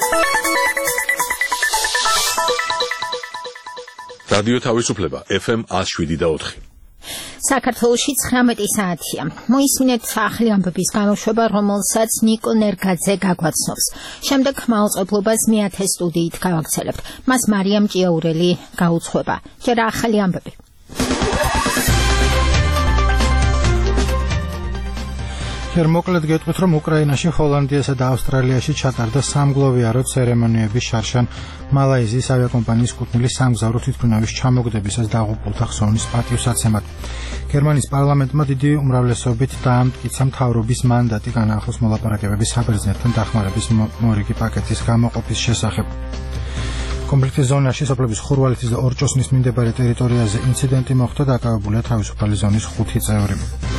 რადიო თავისუფლება FM 107.4. საქართველოში 19 საათია. მოისმინეთ ახალი ამბების გამოშვება, რომელსაც ნიკო ნერგაძე გაგვაცნობს. შემდეგ მაუწყებლობას მეათე სტუდიით გავაგრძელებთ. მას მარიამ ჭიაურელი გაუძღვება. ჯერ ახალი ამბები. მოკლედ გეტყვით, რომ უკრაინაში, ჰოლანდიასა და ავსტრალიაში ჩატარდა სამგლოვიარო ცერემონიების შარშან მალაიზიის ავიაკომპანიის კუთვნილი სამგზავრო თვითმფრინავის ჩამოგდებისას დაღუპულთა ხსოვნის პატივსაცემად. გერმანიის პარლამენტმა დიდი უმრავლესობით დაამტკიცა მთავრობის მანდატი განაახლოს მოლაპარაკებების საბერძნეთთან დახმარების მორიგი პაკეტის გამოყოფის შესახებ. კონფლიქტის ზონაში სოფლების ხურვალეთის და ორჭოსნის მიმდებარე ტერიტორიაზე ინციდენტი მოხდა, დაკავებულია თავისუფალი ზონის 5 წევრი.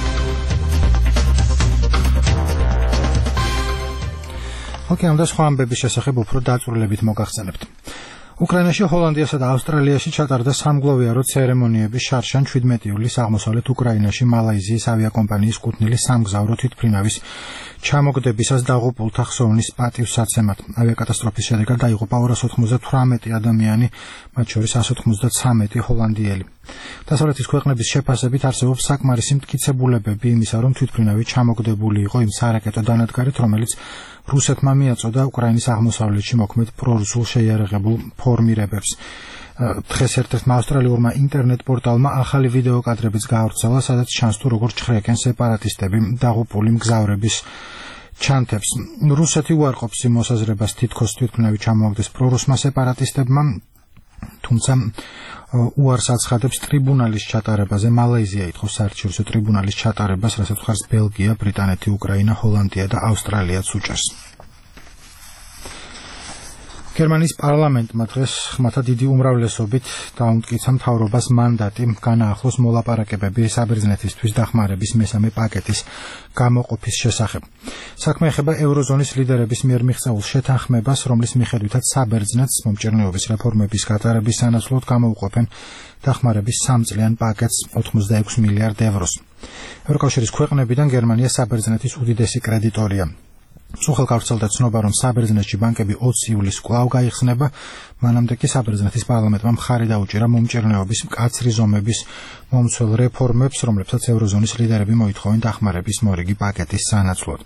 ამ და სხვა ამბების შესახებ უფრო დაწვრილებით მოგახსენებთ. უკრაინაში, ჰოლანდიასა და ავსტრალიაში ჩატარდა სამგლოვიარო ცერემონიების შარშან 17 იულის აღმოსავლეთ უკრაინაში მალაიზიის ავიაკომპანიის კუთვნილი სამგზავრო თვითმფრინავის ჩამოგდებისას დაღუპულთა ხსოვნის პატივსაცემად. ავიაკატასტროფის შედეგად დაიღუპა 298 ადამიანი, მათ შორის 193 ჰოლანდიელი. დასავლეთის ქვეყნების შეფასებით არსებობს საკმარისი მტკიცებულებები იმისა, რომ თვითმფრინავი ჩამოგდებული იყო იმ სარაკეტო დანადგარით, რომელიც რუსეთმა მიაწოდა უკრაინის აღმოსავლეთში მოქმედ პრორუსულ შეიარაღებულ ფორმირებებს. დღეს ერთ-ერთმა ავსტრალიურმა ინტერნეტ პორტალმა ახალი ვიდეო კადრებიც გაავრცელა, სადაც ჩანს თუ როგორ ჩხრეკენ სეპარატისტები დაღუპული მგზავრების ჩანთებს. რუსეთი უარყოფს იმ მოსაზრებას, თითქოს თვითმფრინავი ჩამოაგდეს პრორუსმა სეპარატისტებმა, თუმცა უარს აცხადებს ტრიბუნალის ჩატარებაზე. მალაიზია ითხოვს საერთაშორისო ტრიბუნალის ჩატარებას, რასაც მხარს ბელგია, ბრიტანეთი, უკრაინა, ჰოლანდია და ავსტრალიაც უჭერს. გერმანიის პარლამენტმა დღეს ხმათა დიდი უმრავლესობით დაამტკიცა მთავრობას მანდატი განაახლოს მოლაპარაკებები საბერძნეთისთვის დახმარების მესამე პაკეტის გამოყოფის შესახებ. საქმე ეხება ევროზონის ლიდერების მიერ მიღწეულ შეთანხმებას, რომლის მიხედვითაც საბერძნეთს მომჭირნეობის რეფორმების გატარების სანაცვლოდ გამოუყოფენ დახმარების 3 წლიან პაკეტს 86 მილიარდ ევროს. ევროკავშირის ქვეყნებიდან გერმანია საბერძნეთის უდიდესი კრედიტორია. სულ გავრცელდა ცნობა, რომ საბერძნეთში ბანკები 20 ივლისს კვლავ გაიხსნება, მანამდე კი საბერძნეთის პარლამენტმა მხარი დაუჭირა მომჭირნეობის მკაცრი ზომების მომცველ რეფორმებს, რომლებსაც ევროზონის ლიდერები მოითხოვენ დახმარების მორიგი პაკეტის სანაცვლოდ.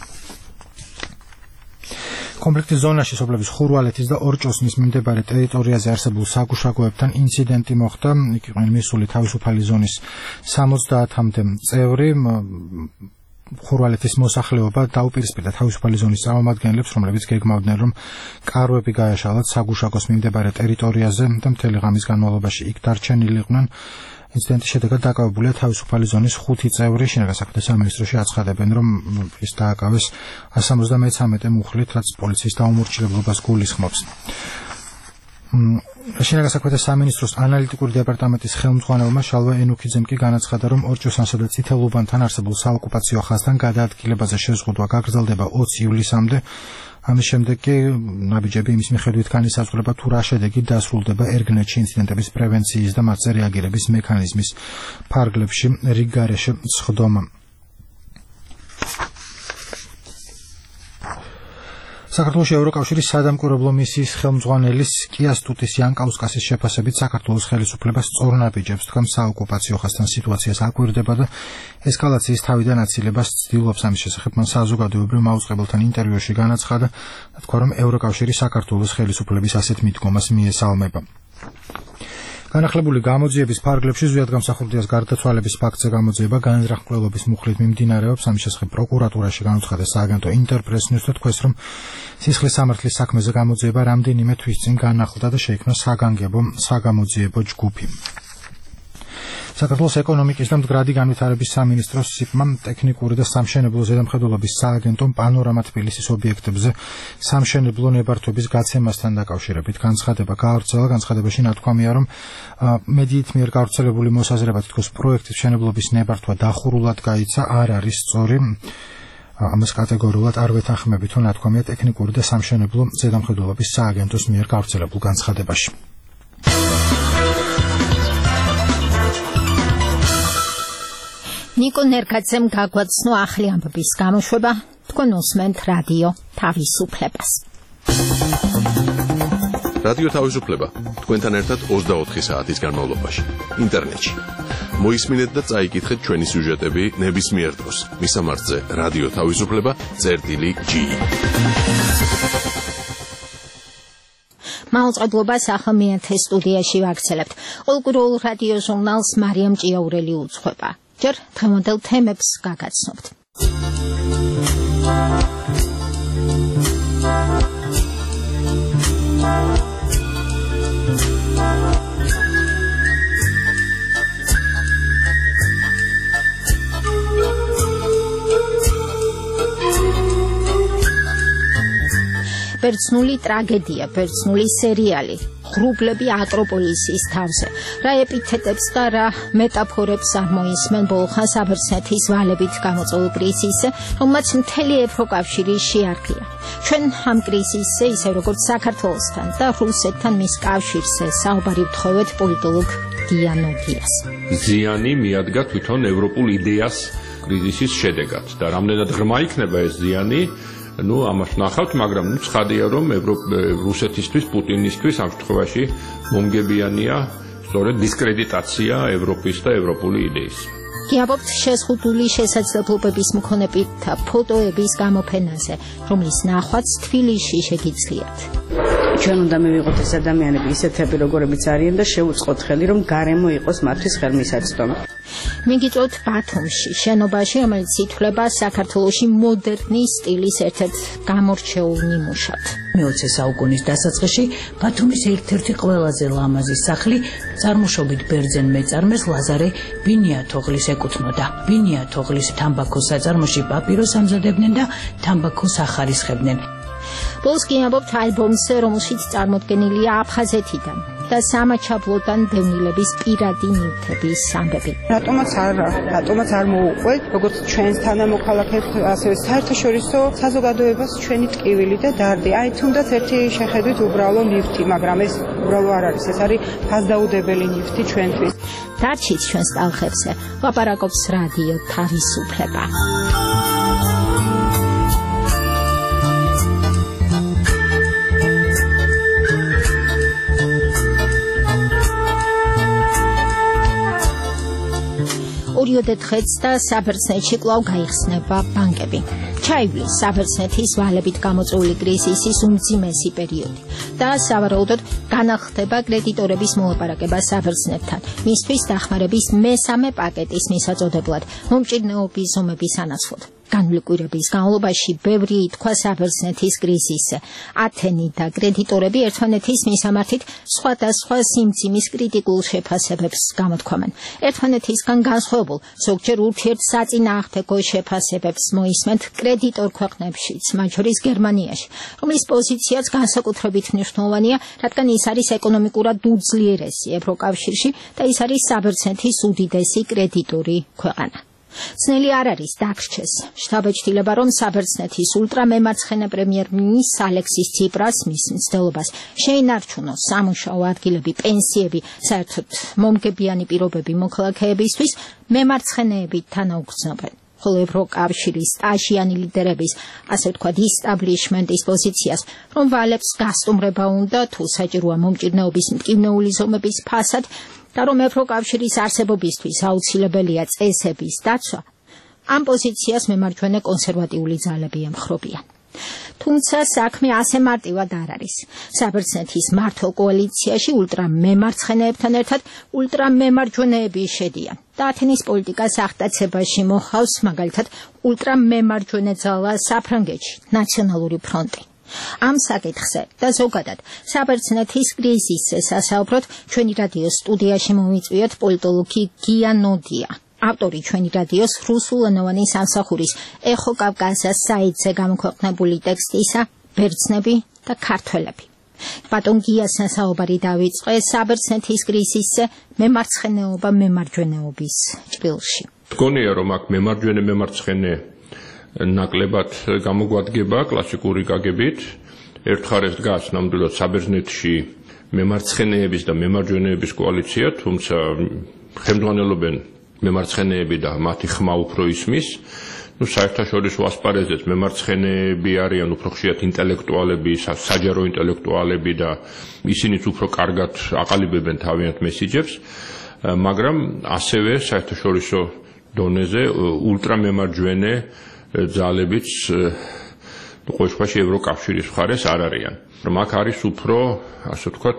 კონფლიქტის ზონაში სოფლების ხურვალეთის და ორჭოსნის მიმდებარე ტერიტორიაზე არსებულ საგუშაგოებთან ინციდენტი მოხდა. იქ იყვნენ მისული თავისუფალი ზონის 70-მდე წევრი. ხურვალეთის მოსახლეობა დაუპირისპირდა თავისუფალი ზონის წარმომადგენლებს, რომლებიც გეგმავდნენ, რომ კარვები გაეშალათ საგუშაგოს მიმდებარე ტერიტორიაზე და მთელი ღამის განმავლობაში იქ დარჩენილიყვნენ. ინციდენტის შედეგად დაკავებულია თავისუფალი ზონის 5 წევრი. შინაგან საქმეთა სამინისტროში აცხადებენ, რომ ის დააკავეს 173 მუხლით, რაც პოლიციის დაუმორჩილებლობას გულისხმობს. შინაგან საქმეთა სამინისტროს ანალიტიკური დეპარტამენტის ხელმძღვანელმა შალვა ენუქიძემ კი განაცხადა, რომ ორჭოსანსა და წითელ უბანთან არსებულ საოკუპაციო ხაზთან გადაადგილებაზე შეზღუდვა გაგრძელდება 20 ივლისამდე. ამის შემდეგ კი ნაბიჯები იმის მიხედვით განისაზღვრება, თუ რა შედეგი დასრულდება ერგნეთში ინციდენტების პრევენციის და მათზე რეაგირების მექანიზმის ფარგლებში რიგ გარეშე სხდომა. საქართველოს ევროკავშირის სადამკვირვებლო მისიის ხელმძღვანელის კიასტუტის იანკაუსკასის შეფასებით საქართველოს ხელისუფლება სწორ ნაბიჯებს დგამს საოკუპაციო ხაზთან სიტუაციას აკვირდება და ესკალაციის თავიდან აცილებას ცდილობს. ამის შესახებ მან საზოგადოებრივ მაუწყებელთან ინტერვიუში განაცხადა და თქვა, რომ ევროკავშირი საქართველოს ხელისუფლების ასეთ მიდგომას მიესალმება. განახლებული გამოძიების ფარგლებში ზვიად გამსახურდიას გარდაცვალების ფაქტზე გამოძიება განზრახ-მკვლელობის მუხლით მიმდინარეობს. ამის შესახებ პროკურატურაში განუცხადა სააგენტო ინტერპრეს ნიუსს და თქვეს, რომ სისხლის სამართლის საქმეზე გამოძიება რამდენიმე თვის წინ განახლდა და შეიქმნა საგანგებო საგამოძიებო ჯგუფი. საქართველოს ეკონომიკის და მდგრადი განვითარების სამინისტროს სიპმა ტექნიკური და სამშენებლო ზედამხედველობის სააგენტომ პანორამა თბილისის ობიექტებზე სამშენებლო ნებართვების გაცემასთან დაკავშირებით განცხადება გაავრცელა. განცხადებაში ნათქვამია, რომ მედიით მიერ გავრცელებული მოსაზრება, თითქოს პროექტის მშენებლობის ნებართვა დახურულად გაიცა, არ არის სწორი. ამას კატეგორიულად არ ვეთანხმები, თუ ნათქვამია ტექნიკური და სამშენებლო ზედამხედველობის სააგენტოს მიერ გავრცელებულ განცხადებაში. ნიკო ნერგაძემ გაგვაცნო ახალი ამბების გამოშვება. თქვენ უსმენთ რადიო თავისუფლებას. რადიო თავისუფლება თქვენთან ერთად 24 საათის განმავლობაში ინტერნეტში. მოისმინეთ და წაიკითხეთ ჩვენი სიუჟეტები ნებისმიერ დროს. მისამართზე რადიო თავისუფლება.ge. მაუწყებლობას ახლა მეათე სტუდიაში ვაგრძელებთ. ყოველკვირეულ რადიო ჟურნალს მარიამ ჭიაურელი უძღვება. ჯერ დღევანდელ თემებს გაგაცნობთ. ბერძნული ტრაგედია, ბერძნული სერიალი, ღრუბლები აკროპოლისის თავზე. რა ეპითეტებს და რა მეტაფორებს არ მოისმენ ბოლხან საბერძნეთის ვალებით გამოწვეულ კრიზისზე, რომელმაც მთელი ევროკავშირი შეარყია. ჩვენ ამ კრიზისზე, ისე როგორც საქართველოსთან და რუსეთთან მის კავშირზე საუბარი ვთხოვეთ პოლიტოლოგ გიანოდიას. ზიანი მიადგა თვითონ ევროპულ იდეას კრიზისის შედეგად და რამდენად ღრმა იქნება ეს ზიანი, ამას ნახავთ, მაგრამ ცხადია, რომ რუსეთისთვის, პუტინისთვის ამ შემთხვევაში მომგებიანია სწორედ დისკრედიტაცია ევროპის და ევროპული იდეის. გიაბობთ შეზღუდული შესაძლებლობების მქონე პირთა ფოტოების გამოფენაზე, რომლის ნახვაც თბილისში შეგიძლიათ. ჩვენ უნდა მივიღოთ ეს ადამიანები ისეთები, როგორებიც არიან და შევუწყოთ ხელი, რომ გარემო იყოს მათთვის ხელმისაწვდომი. მიგიწევთ ბათუმში, შენობაში, რომელიც ითვლება საქართველოში მოდერნის სტილის ერთ-ერთ გამორჩეულ ნიმუშად. მე-20 საუკუნის დასაწყისში ბათუმის ერთ-ერთი ყველაზე ლამაზი სახლი წარმოშობით ბერძენ მეწარმეს ლაზარე ბინიათოღლის ეკუთვნოდა. ბინიათოღლის თამბაქოს საწარმოში პაპიროს ამზადებდნენ და თამბაქოს ახარისხებდნენ. ბოლოს გიამბობთ ალბომზე, რომელშიც წარმოდგენილია აფხაზეთიდან და სამაჩაბლოდან დევნილების პირადი ნივთების ამბები. რატომაც არ მოუყვეთ, როგორც ჩვენს თანამოქალაქეს, ასევე საერთაშორისო საზოგადოებას ჩვენი ტკივილი და დარდი. თუნდაც ერთი შეხედვით უბრალო ნივთი, მაგრამ ეს უბრალო არ არის, ეს არის ფასდაუდებელი ნივთი ჩვენთვის. დარჩით ჩვენს ტალღებზე, ლაპარაკობს რადიო თავისუფლება. ორიოდე დღეც და საბერძნეთში კვლავ გაიხსნება ბანკები. ჩაივლის საბერძნეთის ვალებით გამოწვეული კრიზისის უმძიმესი პერიოდი და სავარაუდოდ განახლდება კრედიტორების მოლაპარაკება საბერძნეთთან, მისთვის დახმარების მესამე პაკეტის მისაწოდებლად, მომჭირნეობის ზომების ანაცვლოდ. განვლი კვირების განმავლობაში ბევრი ითქვა საბერძნეთის კრიზისზე. ათენი და კრედიტორები ერთმანეთის მისამართით სხვადასხვა სიმძიმის კრიტიკულ შეფასებებს გამოთქვამენ. ერთმანეთისგან განსხვავებულ, ზოგჯერ ურთიერთსაწინააღმდეგო შეფასებებს მოისმენთ კრედიტორ ქვეყნებშიც, მათ შორის გერმანიაში, რომლის პოზიციაც განსაკუთრებით მნიშვნელოვანია, რადგან ის არის ეკონომიკურად უძლიერესი ევროკავშირში და ის არის საბერძნეთის უდიდესი კრედიტორი ქვეყანა. ძნელი არ არის დაგრჩეს შთაბეჭდილება, რომ საბერძნეთის ულტრამემარცხენე პრემიერ-მინისტრს ალექსის ციპრას მის მცდელობას შეინარჩუნოს სამუშაო ადგილები, პენსიები, საერთოდ მომგებიანი პირობები მოქალაქეებისთვის მემარცხენეებით თანაუგრძნობენ. ხოლო ევროკავშირის სტაჟიანი ლიდერების, ასე ვთქვათ, ისტაბლიშმენტის პოზიციას, რომ ვალებს გასტუმრება უნდა, თუ საჭიროა მომჭირნეობის მტკივნეული ზომების ფასად, და რომ ევროკავშირის არსებობისთვის აუცილებელია წესების დაცვა, ამ პოზიციას მემარჯვენე კონსერვატიული ძალები ემხრობიან. თუმცა საქმე ასე მარტივად არ არის. საბერძნეთის მმართველ კოალიციაში ულტრამემარცხენეებთან ერთად ულტრამემარჯვენეები შედიან და ათენის პოლიტიკას აღტაცებაში მოჰყავს მაგალითად ულტრამემარჯვენე ძალა საფრანგეთში, ნაციონალური ფრონტი. ამ საკითხზე და ზოგადად საბერძნეთის კრიზისზე სასაუბროთ ჩვენი რადიოს სტუდიაში მომიწვიეთ პოლიტოლოგი გიანოდია. ავტორი ჩვენი რადიოს რუსულენოვანი სამსახურის ეხო კავკასიას საიტზე გამოქვეყნებული ტექსტისა ბერძნები და ქართველები. ბატონ გიასთან საუბარი დავიწყე საბერძნეთის კრიზისზე მემარცხენეობა მემარჯვენეობის ჭრილში. მგონია, რომ აქ მემარჯვენე ნაკლებად გამოგვადგება კლასიკური გაგებით. ერთ მხარეს დგას ნამდვილად საბერძნეთში მემარცხენეების და მემარჯვენეების კოალიცია, თუმცა ხელმძღვანელობენ მემარცხენეები და მათი ხმა უფრო ისმის საერთაშორისო ასპარეზზეც მემარცხენეები არიან უფრო ხშირად ინტელექტუალები, საჯარო ინტელექტუალები და ისინიც უფრო კარგად აყალიბებენ თავიანთ მესიჯებს, მაგრამ ასევე საერთაშორისო დონეზე ულტრამემარჯვენე ძალებიც ყოველ შემთხვევაში ევროკავშირის მხარეს არ არიან. რომ აქ არის უფრო, ასე ვთქვათ,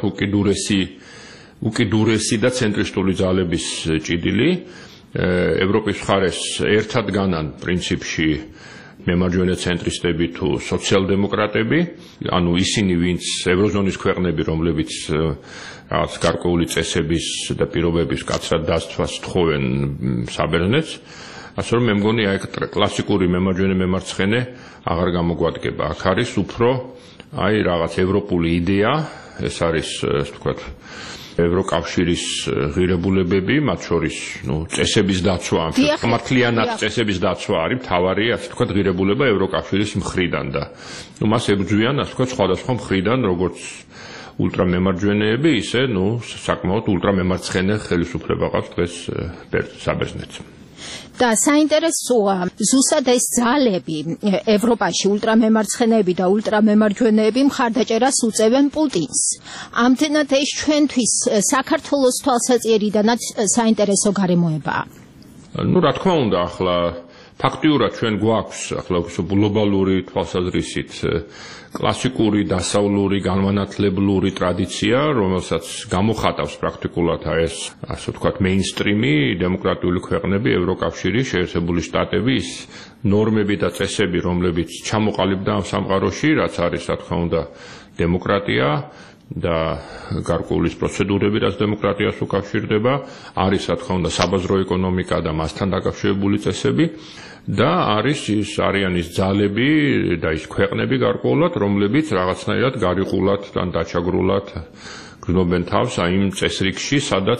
უკიდურესი და ცენტრისტული ძალების ჭიდილი. ევროპის მხარეს ერთად განან პრინციპში მემარჯვენე ცენტრისტები თუ სოციალ-დემოკრატები, ანუ ისინი, ვინც ევროზონის ქვეყნები, რომლებიც რაღაც გარკვეული წესების და პირობების კაცრად დასცვას თხოვენ საბერძნეთს, ასე რომ მე მგონი აი კლასიკური მემარჯვენე მემარცხენე აღარ გამოგვადგება. აქ არის უფრო აი რაღაც ევროპული იდეა, ეს არის, ასე ვთქვათ, ევროკავშირის ღირებულებები, მათ შორის, წესების დაცვა, მართლიანად წესების დაცვა არის მთავარი, ასე ვთქვათ, ღირებულება ევროკავშირის მხრიდან და მას ებრძვიან, ასე ვთქვათ, სხვადასხვა მხრიდან, როგორც ულტრამემარჯვენეები, ისე, საკმაოდ ულტრამემარცხენე ხელისუფლება ყავს დღეს საბერძნეთს. და საინტერესოა, ზუსტად ეს ძალები ევროპაში ულტრამემარცხენეები და ულტრამემარჯვენეები მხარდაჭერას უწევენ პუტინს. ამდენად ეს ჩვენთვის საქართველოს თვალსაჩინოდანაც საინტერესო გარემოებაა. რა თქმა უნდა, ახლა ფაქტიურად ჩვენ გვაქვს ახლა გლობალური თვალსაზრისით კლასიკური დასავლური განმანათლებლური ტრადიცია, რომელსაც გამოხატავს პრაქტიკულად ეს, ასე ვთქვათ, მეინსტრიმი, დემოკრატიული ქვეყნები, ევროკავშირი, შეერთებული შტატები, ის ნორმები და წესები, რომლებიც ჩამოყალიბდა ამ სამყაროში, რაც არის, რა თქმა უნდა, დემოკრატია და გარკვეული პროცედურები, რაც დემოკრატიას უკავშირდება, არის, რა თქმა უნდა, საბაზრო ეკონომიკა და მასთან დაკავშირებული წესები. და არიან ის ძალები და ის ქვეყნები გარკვეულად, რომლებიც რაღაცნაირად გარიყულად და დაჩაგრულად გრძნობენ თავს იმ წესრიგში,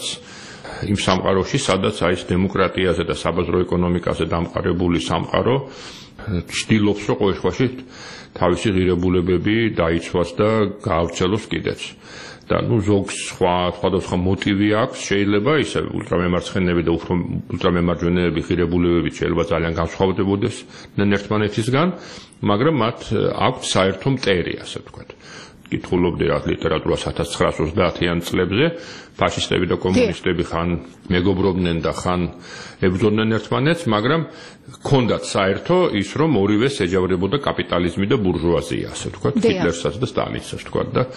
იმ სამყაროში, სადაც ის დემოკრატიაზე და საბაზრო ეკონომიკაზე დამყარებული სამყარო ცდილობს, რომ ყოველ შემთხვევაში თავისი ღირებულებები დაიცვას და გაავრცელოს კიდეც. და ზოგს სხვადასხვა მოტივი აქვს, შეიძლება ისე ულტრამემარცხენეები და უფრო ულტრამემარჯვენეები ღირებულებები შეიძლება ძალიან განსხვავდებოდეს ერთმანეთისგან, მაგრამ მათ აქვთ საერთო მტერი, ასე ვთქვათ. კითხულობდი რა ლიტერატურას 1930-იან წლებზე, ფაშისტები და კომუნისტები ხან მეგობრობდნენ და ხან ებრძოდნენ ერთმანეთს, მაგრამ ჰქონდათ საერთო ის, რომ ორივეს ეჯავრებოდა კაპიტალიზმი და ბურჟუაზია, ასე ვთქვათ, ჰიტლერსაც და სტალინსაც ვთქვათ და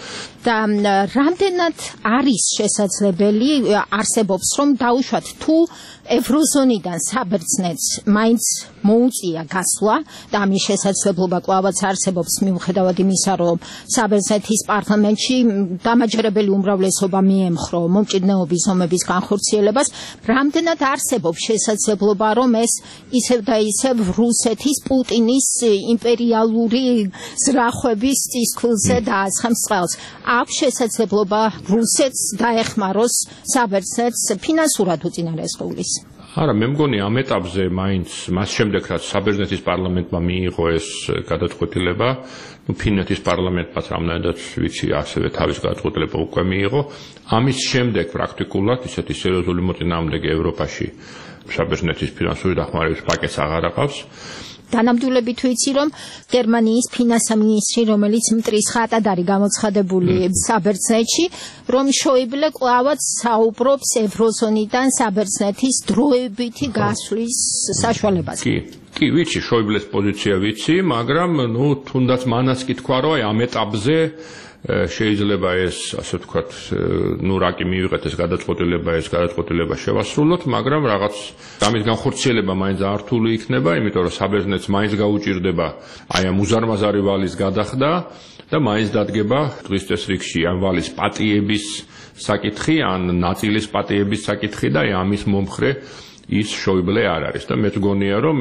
რამდენად არის შესაძლებელი არსებობს, რომ დაუშვათ თუ ევროზონიდან საბერძნეთს მაინც მოუწია გასვლა და ამის შესაძლებლობა კვლავაც არსებობს მიუხედავად იმისა, რომ საბერძნეთის პარლამენტში დამაჯერებელი უმრავლესობა მიემხრო მომჭიდნეობის ზომების განხორციელებას, რამდენად არსებობს შესაძლებლობა, რომ ეს ისევ და ისევ რუსეთის პუტინის იმპერიალური ზრახვების წისქვილზე დაასხამს წყალს. აქვს შესაძლებლობა რუსეთს დაეხმაროს საბერძნეთს ფინანსურად უწინარესყულის. არა, მე მგონი ამ ეტაპზე მაინც მას შემდეგ, რაც საბერძნეთის პარლამენტმა მიიღო ეს გადაწყვეტილება, ფინეთის პარლამენტმაც რამდენადაც ვიცი, ასევე თავის გადაწყვეტილება უკვე მიიღო, ამის შემდეგ პრაქტიკულად ისეთი სერიოზული მოწინააღმდეგე ევროპაში საბერძნეთის ფინანსური დახმარების პაკეტს აღარ აყავს. Განამდვილებით ვიცი, რომ გერმანიის ფინანსთა მინისტრი, რომელიც მტრის ხატად არის გამოცხადებული საბერძნეთში, რომ შოიბლე კვლავაც საუბრობს ევროზონიდან საბერძნეთის დროებითი გასვლის საშუალებაზე. კი, ვიცი, შოიბლეს პოზიცია ვიცი, მაგრამ თუნდაც მანაც კი თქვა, რომ ამ ეტაპზე შეიძლება ეს, ასე ვთქვათ, რა კი მივიღეთ ეს გადაწყვეტილება შევასრულოთ, მაგრამ რაღაც ამის განხორციელება მაინც ართული იქნება, იმიტომ რომ საბერძნეთს მაინც გაუჭირდება აი ამ უზარმაზარი ვალის გადახდა და მაინც დადგება დღის წესრიგში ამ ვალის პატიების საკითხი, ან ნაწილის პატიების საკითხი და ამის მომხრე ის შოიბლე არ არის და მეც გონია, რომ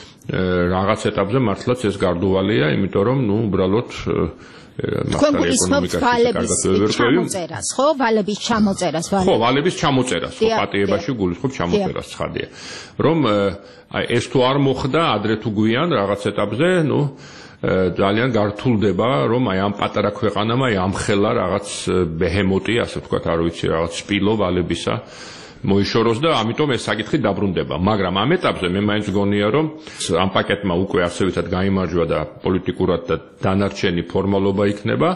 რაღაც ეტაპზე მართლაც ეს გარდუვალია, იმიტომ რომ უბრალოდ თქვენ გულისხმობთ ვალების ჩამოწერას, ხო? ვალების ჩამოწერას. ხო, ვალების ჩამოწერას, ხო, პატიებაში გულისხმობ ჩამოწერას ცხადია. რომ ეს თუ არ მოხდა, ადრე თუ გვიან რაღაც ეტაპზე, ძალიან გართულდება, რომ აი ამ პატარა ქვეყანამ აი ამხელა რაღაც ბეჰემოტი, ასე ვთქვათ, არ ვიცი, რაღაც სპილო ვალებისა მოიშოროს და ამიტომ ეს საკითხი დაბრუნდება. მაგრამ ამ ეტაპზე მე მაინც გონია, რომ ამ პაკეტმა უკვე არსებითად გაიმარჯვა და პოლიტიკურად და დანარჩენი ფორმალობა იქნება.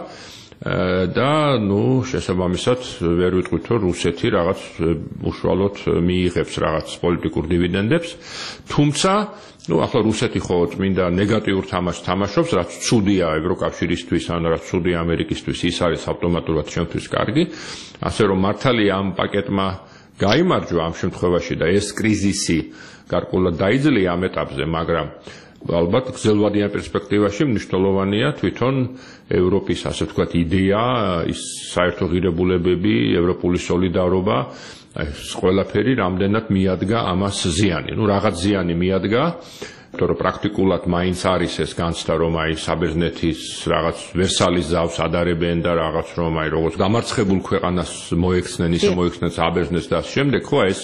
და შესაბამისად ვერ ვიტყვით, რომ რუსეთი რაღაც უშუალოდ მიიღებს რაღაც პოლიტიკურ დივიდენდებს, თუმცა ახლა რუსეთი ხო წმინდა ნეგატიურ თამაშს თამაშობს, რაც ცუდია ევროკავშირისთვის, ან რაც ცუდია ამერიკისთვის, ის არის ავტომატურად ჩვენთვის კარგი, ასე რომ მართალია ამ პაკეტმა გაიმარჯვა ამ შემთხვევაში და ეს კრიზისი გარკვეულად დაიძლია ამ ეტაპზე, მაგრამ ალბათ გრძელვადიან პერსპექტივაში მნიშვნელოვანია თვითონ ევროპის ასე ვთქვათ იდეა, ის საერთო ღირებულებები, ევროპული სოლიდარობა, ეს ყველაფერი რამდენად მიადგა ამას ზიანი. რაღაც ზიანი მიადგა, იმიტომ რომ პრაქტიკულად მაინც არის ეს განცდა, რომ საბერძნეთის რაღაც ვერსალის ზავს ადარებენ და რაღაც რომ როგორც გამარცხებულ ქვეყანას მოექცნენ, ისე მოექცნენ საბერძნეთს და შემდეგ ხო ეს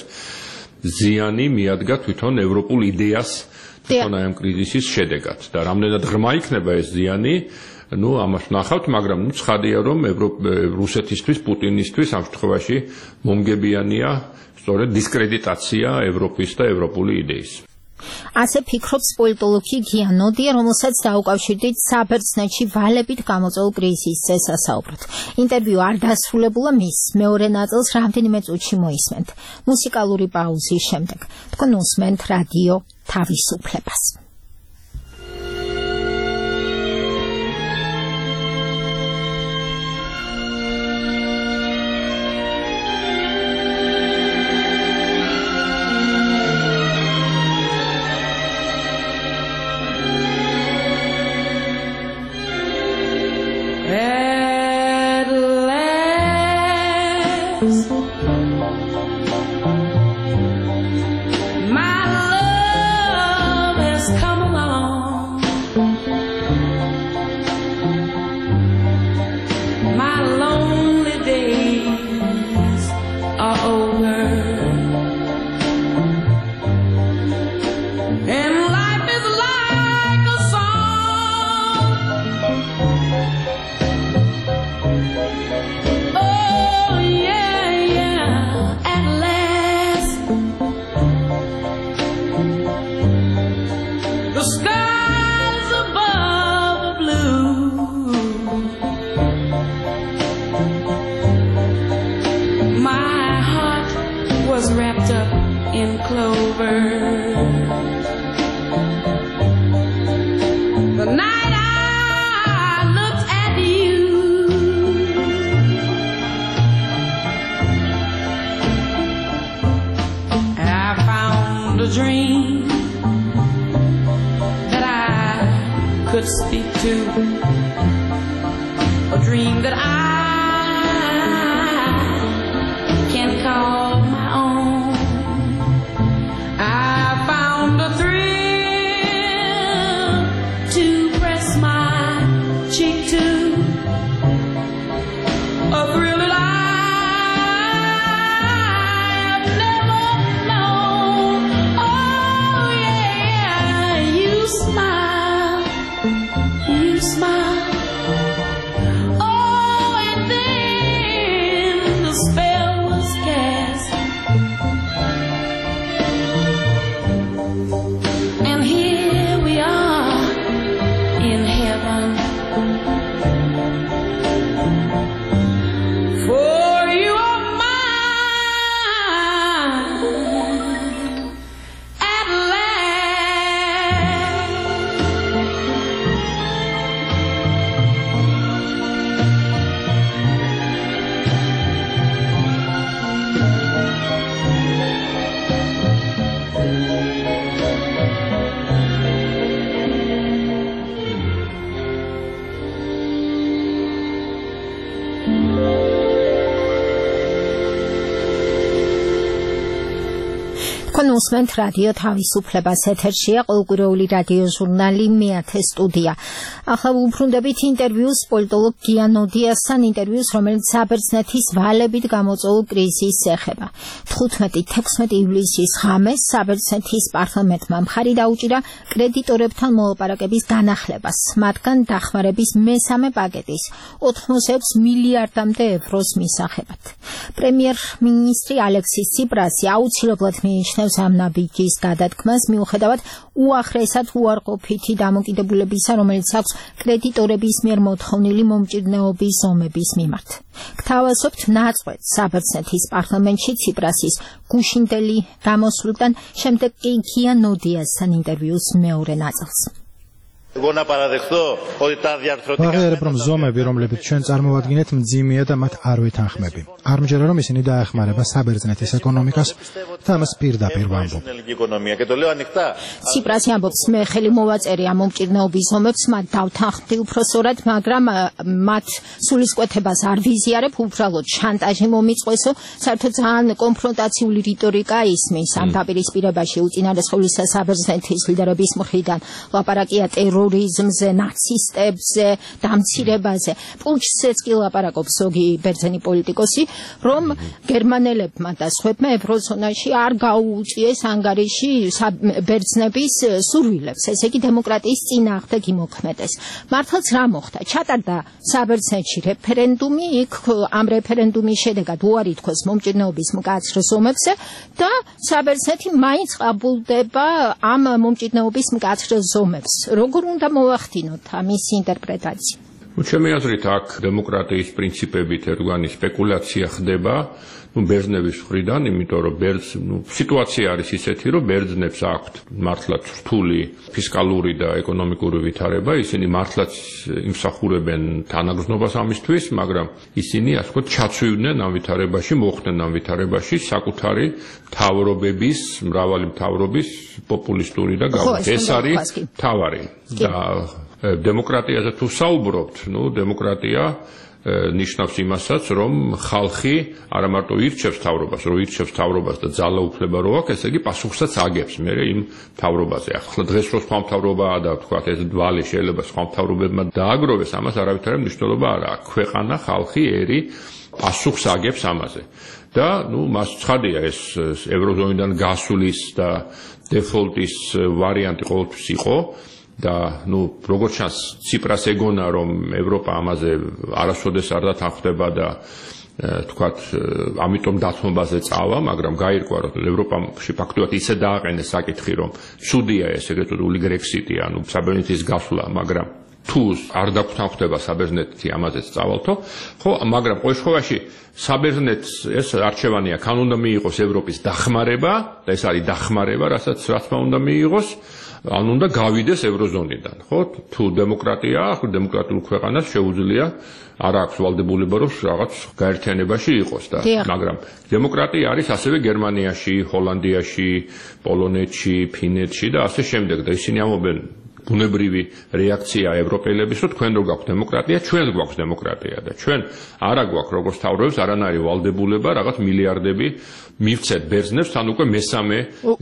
ზიანი მიადგა თვითონ ევროპულ იდეას თვითონ ამ კრიზისის შედეგად და რამდენად ღრმა იქნება ეს ზიანი, ამას ნახავთ, მაგრამ ცხადია, რომ რუსეთისთვის, პუტინისთვის ამ შემთხვევაში მომგებიანია სწორედ დისკრედიტაცია ევროპის და ევროპული იდეის. ასე ფიქრობს პოლიტოლოგი გია ნოდია, რომელსაც დაუკავშირდით საბერძნეთში ვალებით გამოწვეულ კრიზისის წესასაუბრად. ინტერვიუ არ დასრულებულა, მის მეორე ნაწილს რამდენიმე წუთში მოისმენთ. მუსიკალური პაუზის შემდეგ თქვენ უსმენთ რადიო თავისუფლებას. Oh Თქვენ უსმენთ რადიო თავისუფლებას, ეთერშია ყოველკვირეული რადიო ჟურნალი მეათე სტუდია. ახლა ვუბრუნდებით ინტერვიუს პოლიტოლოგ გიან ოდიასთან, ინტერვიუს, რომელიც საბერძნეთის ვალებით გამოწვეულ კრიზისს ეხება. 15-16 ივლისის ღამეს საბერძნეთის პარლამენტმა მხარი დაუჭირა კრედიტორებთან მოლაპარაკების განახლებას, მათგან დახმარების მესამე პაკეტის 86 მილიარდამდე ევროს მისაღებად. პრემიერ-მინისტრი ალექსის ციპრასი აუცილებლად მიიჩნევს ამ ნაბიჯის გადადგმას, მიუხედავად უახლესად უარყოფითი დამოკიდებულებისა, რომელიც აქვს კრედიტორების მიერ მოთხოვნილი მომჭირნეობის ზომების მიმართ. გთავაზობთ ნაწყვეტს საბერძნეთის პარლამენტში ციპრასის გუშინდელი გამოსვლიდან, შემდეგ კი გიან ოდიასთან ინტერვიუს მეორე ნაწილს. ვაღიარებ, რომ ზომები, რომლებიც ჩვენ წარმოვადგინეთ, მძიმეა და მათ არ ვეთანხმები. არ მჯერა, რომ ისინი დაეხმარება საბერძნეთის ეკონომიკას და ამას პირდაპირ ვამბობ. ციპრასი ამბობს, მე ხელი მოვაწერი ამ მომჭირნეობის ზომებს, მათ დავთანხმდი უფროსწორად, მაგრამ მათ სულისკვეთებას არ ვიზიარებ, უბრალოდ შანტაჟი მომიწყვესო, საერთოდ ძალიან კონფრონტაციული რიტორიკა ისმის ამ დაპირისპირებაში უწინარესხევლისა საბერძნეთის ლიდერების მხრიდან. ლაპარაკია ტერორიზმზე, ნაცისტებზე, დამცირებაზე. პუჩზეც კი ლაპარაკობს ზოგი ბერძენი პოლიტიკოსი, რომ გერმანელებმა და სხვებმა ევროზონაში არ გაუუჭიეს ანგარიში ბერძნების სურვილებს, ესე იგი დემოკრატიის წინააღმდეგ იმოქმედეს. მართლაც რა მოხდა? ჩატარდა საბერძნეთში რეფერენდუმი, იქ ამ რეფერენდუმის შედეგად უარი თქვეს მომჭირნეობის მკაცრ ზომებზე და საბერძნეთი მაინც ყაბულდება ამ მომჭირნეობის მკაცრ ზომებს. როგორ უნდა მოვახდინოთ ამის ინტერპრეტაცია? ჩემი აზრით, აქ დემოკრატიის პრინციპებით ერთგვარი სპეკულაცია ხდება, ბერძნების მხრიდან, იმიტომ რომ სიტუაცია არის ისეთი, რომ ბერძნებს აქვთ მართლაც რთული ფისკალური და ეკონომიკური ვითარება, ისინი მართლაც იმსახურებენ თანაგრძნობას ამისთვის, მაგრამ ისინი ასე ვთქვათ ჩაცვიდნენ ამ ვითარებაში, მოხვდნენ ამ ვითარებაში საკუთარი მთავრობების, მრავალი მთავრობის პოპულისტური და ეს არის მთავარი. და დემოკრატიაზე თუ საუბრობთ, დემოკრატია ნიშნავს იმასაც, რომ ხალხი არა მარტო ირჩევს მთავრობას, რომ ირჩევს მთავრობას და ძალაუფლება რო აქვს, ესე იგი პასუხსაც აგებს მერე იმ მთავრობაზე. ახლა დღეს რო სხვა მთავრობაა და თქვათ ეს დვალი შეიძლება სხვა მთავრობებმა დააგროვეს, ამას არავითარი მნიშვნელობა არ აქვს. ქვეყანა, ხალხი, ერი პასუხს აგებს ამაზე. და მას ცხადია ეს ევროზონიდან გასulis და დეფოლტის ვარიანტი ყოველთვის იყო. და როგორც ჩანს, ციპრას ეგონა, რომ ევროპა ამაზე არასოდეს არ დათანხმდება და თქვათ, ამიტომ დათმობაზე წავა, მაგრამ გაირკვა, რომ ევროპაში ფაქტობრივად ისე დააყენეს საკითხი, რომ ცუდია ეს ეგრეთ წოდებული გრექსიტი, საბერძნეთის გასვლა, მაგრამ თუ არ დაგთანხმდება საბერძნეთი ამაზეც წავალთო, ხო, მაგრამ ყოველ შემთხვევაში საბერძნეთს ეს არჩევანია, კან უნდა მიიღოს ევროპის დახმარება და ეს არის დახმარება, რაც უნდა მიიღოს. ან უნდა გავიდეს ევროზონიდან, ხო? თუ დემოკრატიაა, დემოკრატიულ ქვეყანას შეუძლია არ აქვს ვალდებულება, რომ რაღაც გაერთიანებაში იყოს და მაგრამ დემოკრატია არის ასევე გერმანიაში, ჰოლანდიაში, პოლონეთში, ფინეთში და ასე შემდეგ და ისინი ამობენ ბუნებრივი რეაქცია ევროპელების, რომ თქვენ რო გაქვთ დემოკრატია, ჩვენს გვაქვს დემოკრატია და ჩვენ არა გვაქვს როგორც თავრობებს არანაირი ვალდებულება რაღაც მილიარდები მივცეთ ბერძნებს, თან უკვე მესამე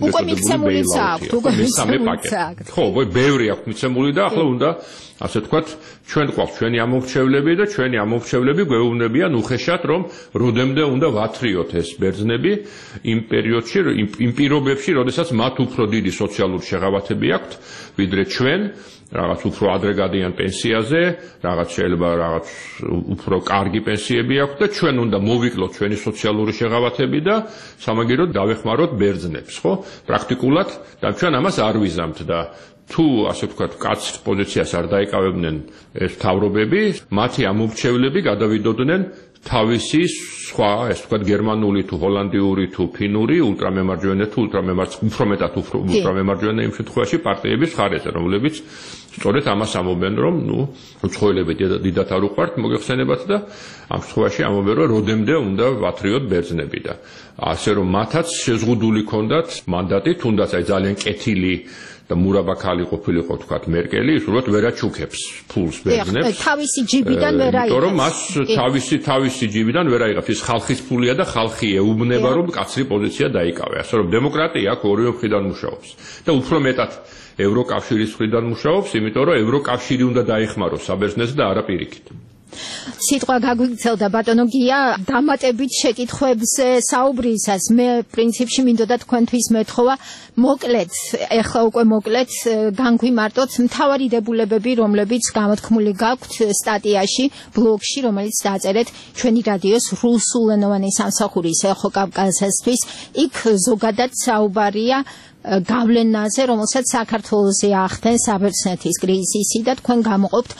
პაკეტი. ხო, ბევრი აქვს მიცემული და ახლა უნდა ასე ვთქვათ, ჩვენ გვაქვს ჩვენი ამომრჩევლები და ჩვენი ამომრჩევლები გვეუბნებიან უხეშად, რომ როდემდე უნდა ვათრიოთ ეს ბერძნები იმ პერიოდში, იმ პირობებში, როდესაც მათ უფრო დიდი სოციალური შეღავათები აქვთ, ვიდრე ჩვენ, რაღაც უფრო ადრე გადიან პენსიაზე, რაღაც შეიძლება რაღაც უფრო კარგი პენსიები აქვთ და ჩვენ უნდა მოვიკლოთ ჩვენი სოციალური შეღავათები და სამაგიეროდ დავეხმაროთ ბერძნებს, ხო? პრაქტიკულად და ჩვენ ამას არ ვიზამთ და თუ ასე ვთქვათ, კაცის პოზიციას არ დაიკავებდნენ ეს მთავრობები, მათი ამომრჩევლები გადავიდოდნენ თავისი სხვა, ეს ვთქვათ, გერმანული თუ ჰოლანდიური თუ ფინური ულტრამემარჯვენე თუ უფრო მეტად ულტრამემარჯვენე იმ შემთხვევაში პარტიების მხარეზე, რომლებიც სწორედ ამას ამობენ, რომ უცხოელები დიდად არ უყვართ მოგეხსენებათ და ამ შემთხვევაში ამობენ, რომ როდემდე უნდა ვათრიოთ ბერძნები და ასე რომ მათაც შეზღუდული ქონდათ მანდატი, თუნდაც აი ძალიან კეთილი და მურაბაქალი ყოფილიყო თქვათ მერკელი, ის უბრალოდ ვერ აჩუქებს ფულს ბერძნებს. თავისი ჯიბიდან ვერ აიღებს. იმიტომ რომ მას თავისი ჯიბიდან ვერ აიღებს. ის ხალხის ფულია და ხალხი ეუბნება რომ კაცრი პოზიცია დაიკავე. ასე რომ დემოკრატია აქ ორივე მხრიდან მუშაობს. და უფრო მეტად ევროკავშირის მხრიდან მუშაობს, იმიტომ რომ ევროკავშირი უნდა დაეხმაროს საბერძნეთს და არა პირიქით. სიტყვა გაგვიქცევდა ბატონო გია დამატებით შეკითხვებზე საუბრისას მე პრინციპში მინდოდა თქვენთვის მეთხოვა მოკლედ ეხლა უკვე მოკლედ განგვიმარტოთ მთავარი დებულებები რომლებიც გამოთქმული გაქვთ სტატიაში ბლოგში რომელიც დაწერეთ ჩვენი რადიოს რუსულენოვანი სამსახურის ეხო კავკასიასთვის იქ ზოგადად საუბარია გავლენაზე რომელსაც საქართველოზე ახდენს საბერძნეთის კრიზისი და თქვენ გამოყოფთ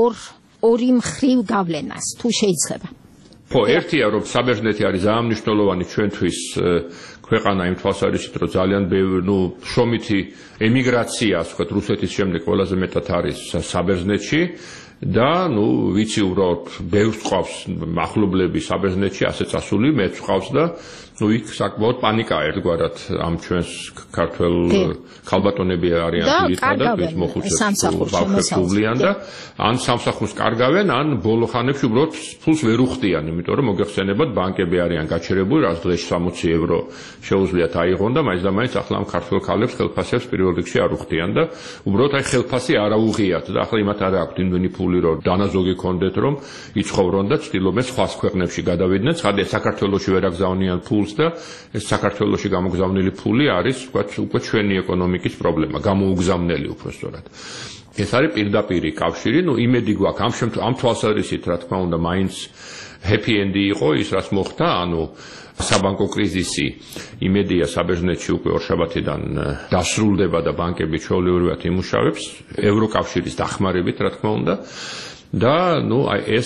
ორი მხრივ გავლენას თუ შეიძლება. ხო, ერთია რომ საბერძნეთი არის ძალიან მნიშვნელოვანი ჩვენთვის ქვეყანა იმ თვალსაზრისით რომ ძალიან ბევრი შრომითი ემიგრაცია, ასე ვთქვათ, რუსეთის შემდეგ ყველაზე მეტად არის საბერძნეთში და ვიცი უბრალოდ ბევრს ყავს ახლობლები საბერძნეთში, ასე წასული, მეც ყავს და იქ საკმაოდ პანიკაა ერთგვარად ამ ჩვენს ქართველ ქალბატონები არიან ძირითადად ის მოხუცებს უვლიან და ან სამსახურს კარგავენ, ან ბოლო ხანებში უბრალოდ ფულს ვერ უხდიან, იმიტომ რომ მოგეხსენებათ ბანკები არიან გაჩერებული, რაც დღეში 60 евро შეუძლიათ აიღონ და მაინც და მაინც ახლა ამ ქართველ ქალებს ხელფასებს პირველ რიგში არ უხდიან და უბრალოდ აი ხელფასი არ აუღიათ და ახლა იმათ არ აქვს იმდენი ფული რომ დანაზოგი კონდეთ რომ იცხოვრონ და ცდილობენ სხვა ქვეყნებში გადავიდნენ, ცხადია საქართველოში ვერ აგზავნიან ფულს და ეს საქართველოში გამოგზავნილი ფული არის უკვე ჩვენი ეკონომიკის პრობლემა, გამოუგზავნელი უпростоრად. ეს არის პირდაპირი კავშირი, იმედი გვაქვს ამ თვალსაზრისით, რა თქმა უნდა, მაინც happy end იყო ის, რაც მოხდა, საბანკო კრიზისი იმედია საბერძნეთში უკვე ორშაბათიდან დასრულდება და ბანკები ჩვეულებრივად იმუშავებს, ევროკავშირის დახმარებით, რა თქმა უნდა. და ეს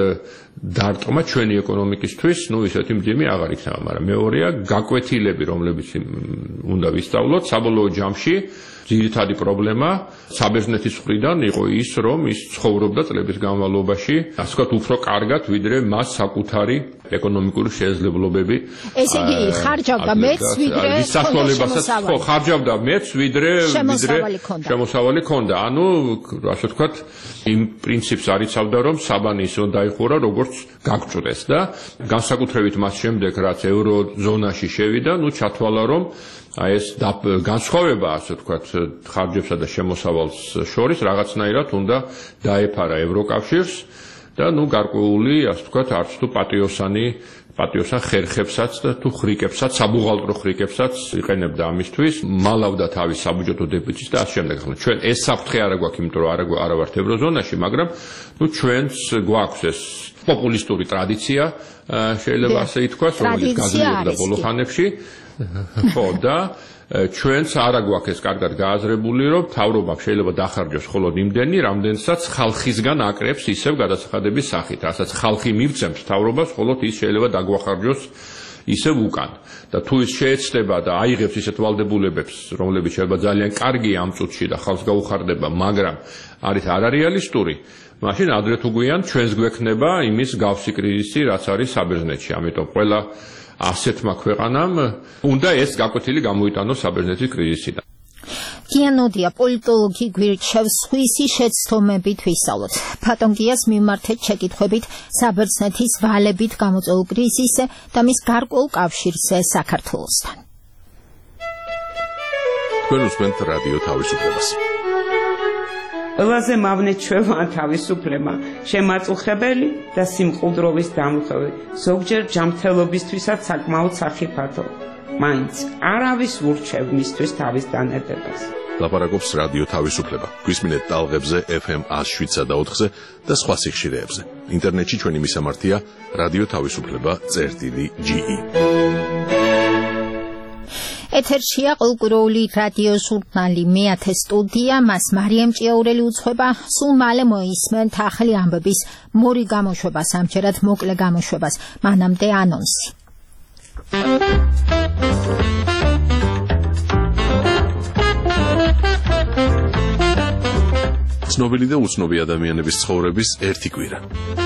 დარტყმა ჩვენი ეკონომიკისთვის ისეთი მძიმე აღარ იქნება, მაგრამ მეორეა გაკვეთილები, რომლებიც უნდა ვისწავლოთ საბოლოო ჯამში. ძირითადი პრობლემა საბერძნეთის მხრიდან იყო ის, რომ ის ცხოვრობდა წლების განმავლობაში, ასე ვთქვათ, უფრო კარგად, ვიდრე მას საკუთარი ეკონომიკური შესაძლებლობები. ესე იგი, ხარჯავდა მეც, ვიდრე საშუალებასაც, ხო, ხარჯავდა მეც, ვიდრე შემოსავალი ჰქონდა. ასე ვთქვათ, იმ პრინციპს არიცავდა, რომ საბანი ისე დაიხურა, როგორც გაგწვდეს და განსაკუთრებით მას შემდეგ, რაც ევროზონაში შევიდა, ჩათვალა, რომ ეს განსხვავება, ასე ვთქვათ, ხარჯებსა და შემოსავალს შორის რაღაცნაირად უნდა დაეფარა ევროკავშირს და გარკვეული, ასე ვთქვათ, არც თუ პატიოსან ხერხებსაც და თუ ხრიკებსაც, საბუღალტრო ხრიკებსაც იყენებდა ამისთვის, მალავდა თავის საბუჯეტო დეფიციტს და ასე შემდეგ. ჩვენ ეს საფრთხე არ გვაქვს, იმიტომ რომ არ ვართ ევროზონაში, მაგრამ ჩვენს გვაქვს ეს პოპულისტური ტრადიცია, შეიძლება ასე ითქვას, რომელიც გაძლიერდა ბოლო ხანებში. ხო და ჩვენც არა გვაქვს ეს კარგად გააზრებული, რომ მთავრობამ შეიძლება დახარჯოს მხოლოდ იმდენი, რამდენსაც ხალხისგან აკრებს ისევ გადასახადების სახით. რასაც ხალხი მივცემს მთავრობას, მხოლოდ ის შეიძლება დაგვახარჯოს ისევ უკან. და თუ ის შეეცდება და აიღებს ისეთ ვალდებულებებს, რომლებიც შეიძლება ძალიან კარგია ამ წუთში და ხალხს გაუხარდება, მაგრამ არის არარეალისტური, მაშინ ადრე თუ გვიან ჩვენს გვექნება იმის გავსი კრიზისი, რაც არის საბერძნეთში. ამიტომ ყველა ასეთმა ქვეყანამ უნდა ეს გაკვეთილი გამოიტანოს საბერძნეთის კრიზისიდან. კიანოდია პოლიტოლოგი გვირჩევს სხვისი შეცდომებით ვისწავლოთ. ბატონ გიას მიმართეთ შეკითხვებით საბერძნეთის ვალებით გამოწვეულ კრიზისზე და მის გარკვეულ კავშირზე საქართველოსთან. თქვენ უსმენთ რადიო თავისუფლებას. ყველაზე მავნე ჩვევაა თავისუფლება, შემაწუხებელი და სიმყუდროვის დამხები, ზოგჯერ ჯანმრთელობისთვისაც საკმაოდ სახიფათო. მაინც არავის ურჩევ მისთვის თავის დანებებას. ლაპარაკობს რადიო თავისუფლება. გვისმინეთ ტალღებზე FM 107.4-ზე და სხვა სიხშირეებზე. ინტერნეტში ჩვენი მისამართია radioთავისუფლება.ge. ეთერშია ყოლკუროული რადიო ჟურნალი მეათე სტუდია, მას მარიამ ჭიაურელი უძღვება. სულ მალე მოისმენთ ახალი ამბების მორი გამოშვებას, ამჯერად მოკლე გამოშვებას. მანამდე ანონსი. ცნობილი და უცნობი ადამიანების ცხოვრების ერთი კვირა.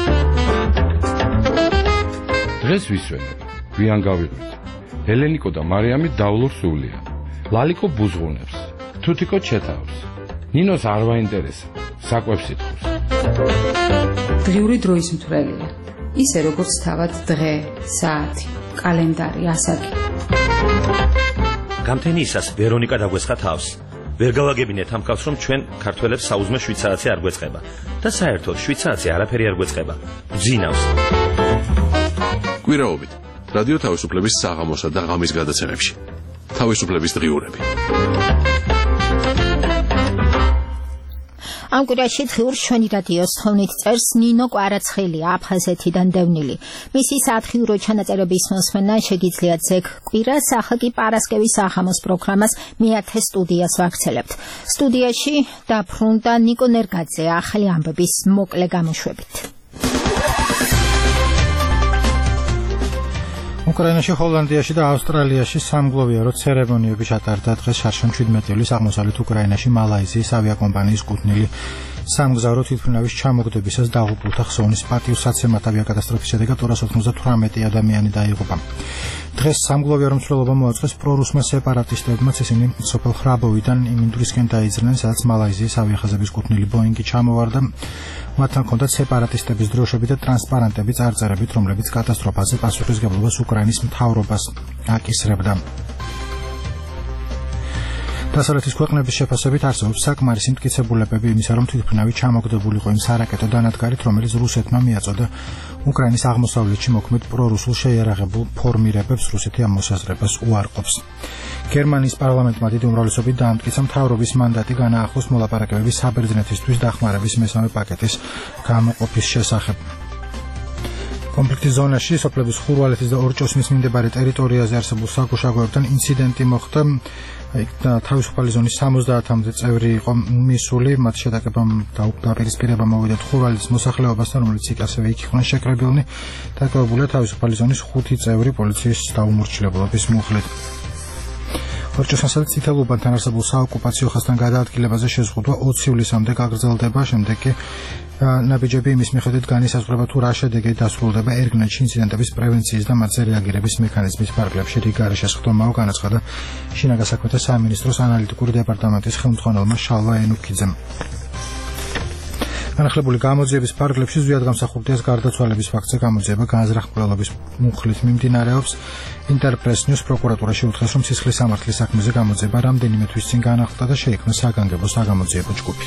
დღეს ვისვენებ, გვიან გავიღვით. ელენიკო და მარიამი დავლურ სულია. ლალიკო ბუზღუნებს. თუთიკო ჩეთავს. ნინოს არ ვაინტერესა. საკვებს ითხოვს. დღიური დროის მთვრელია. ისე როგორც თავად დღე, საათი, კალენდარი, ასაკი. გამთენიისას ვერონიკა დაგვესხა თავს. ვერ გავაგებინეთ ამ კაცს, რომ ჩვენ ქართველებს საუზმე 7 საათი არ გვეწყება და საერთოდ 7 საათი არაფერი არ გვეწყება. ბძინავს. კვირაობით რადიო თავისუფლების საღამოსა და ღამის გადაცემებში. თავისუფლების დღიურები. ამ კვირაში დღიურ ჩვენი რადიოს თხოვნით წერს ნინო კვარაცხელია აფხაზეთიდან დევნილი. მისი სათხიურო ჩანაწერების მოსმენა შეგიძლიათ ზეგ კვირას, ახლა კი პარასკევის საღამოს პროგრამას მეათე სტუდიას ვაგრძელებთ. სტუდიაში დაბრუნდა ნიკო ნერგაძე ახალი ამბების მოკლე გამოშვებით. უკრაინაში, ჰოლანდიაში და ავსტრალიაში სამგლოვიარო ცერემონიები ჩატარდა დღეს შარშან 17 ივლისს აღმოსავლეთ უკრაინაში მალაიზიის ავიაკომპანიის კუთვნილი სამგზავრო თვითმფრინავის ჩამოგდებისას დაღუპულთა ხსოვნის პატივსაცემად ავიაკატასტროფის შედეგად 298 ადამიანი დაიღუპა. დღეს სამგლოვიარო მსვლელობა მოაწყეს პრორუსმა სეპარატისტებმა, ისინი სოფელ ხრაბოვიდან იმინდვრისკენ დაიძრნენ, სადაც მალაიზიის ავიახაზების კუთვნილი ბოინგი ჩამოვარდა. მათთან ჰქონდათ სეპარატისტების დროშები და ტრანსპარენტები წარწერებით, რომლებიც კატასტროფაზე პასუხისმგებლობას უკრაინის მთავრობას აკისრებდა. დასავლეთის ქვეყნების შეფასებით არსებობს საკმარისი მტკიცებულებები იმისა, რომ თვითმფრინავი ჩამოგდებულიყო იმ სარაკეტო დანადგარით, რომელიც რუსეთმა მიაწოდა უკრაინის აღმოსავლეთში მოქმედ პრორუსულ შეიარაღებულ ფორმირებებს. რუსეთი ამ მოსაზრებას უარყოფს. გერმანიის პარლამენტმა დიდი უმრავლესობით დაამტკიცა მთავრობის მანდატი განაახლოს მოლაპარაკებების საბერძნეთისთვის დახმარების მესამე პაკეტის გამოყოფის შესახებ. კონფლიქტის ზონაში სოფლების ხურვალეთის და ორჭოსნის მიმდებარე ტერიტორიაზე არსებულ საგუშაგოებთან ინციდენტი მოხდა. თავისუფალი ზონის 70-მდე წევრი იყო მისული, მათ შეტაკებამ დაპირისპირება მოვიდათ ხურვალეთის მოსახლეობასთან, რომელიც იქ ასევე იქ იყვნენ შეკრებილნი. დაკავებულია თავისუფალი ზონის 5 წევრი პოლიციის დაუმორჩილებლობის მუხლით. ორჭოსნასა და წითელ უბანთან არსებულ საოკუპაციო ხაზთან გადაადგილებაზე შეზღუდვა 20 ივლისამდე გაგრძელდება, შემდეგ კი ნაბიჯები იმის მიხედვით განისაზღვრება თუ რა შედეგი დასრულდება ერგნეთში ინციდენტების პრევენციის და მათზე რეაგირების მექანიზმის ფარგლებში. რიგარი შესხდომაო განაცხადა შინაგან საქმეთა სამინისტროს ანალიტიკური დეპარტამენტის ხელმძღვანელმა შალვა ენუქიძემ. განახლებული გამოძიების ფარგლებში ზვიად გამსახურდიას გარდაცვალების ფაქტზე გამოძიება განზრახმკვლელობის მუხლით მიმდინარეობს. ინტერპრეს ნიუს პროკურატურა შეუთხეს, რომ სისხლის სამართლის საქმეზე გამოძიება რამდენიმე თვის წინ განახლდა და შეიქმნა საგანგებო საგამოძიებო ჯგუფი.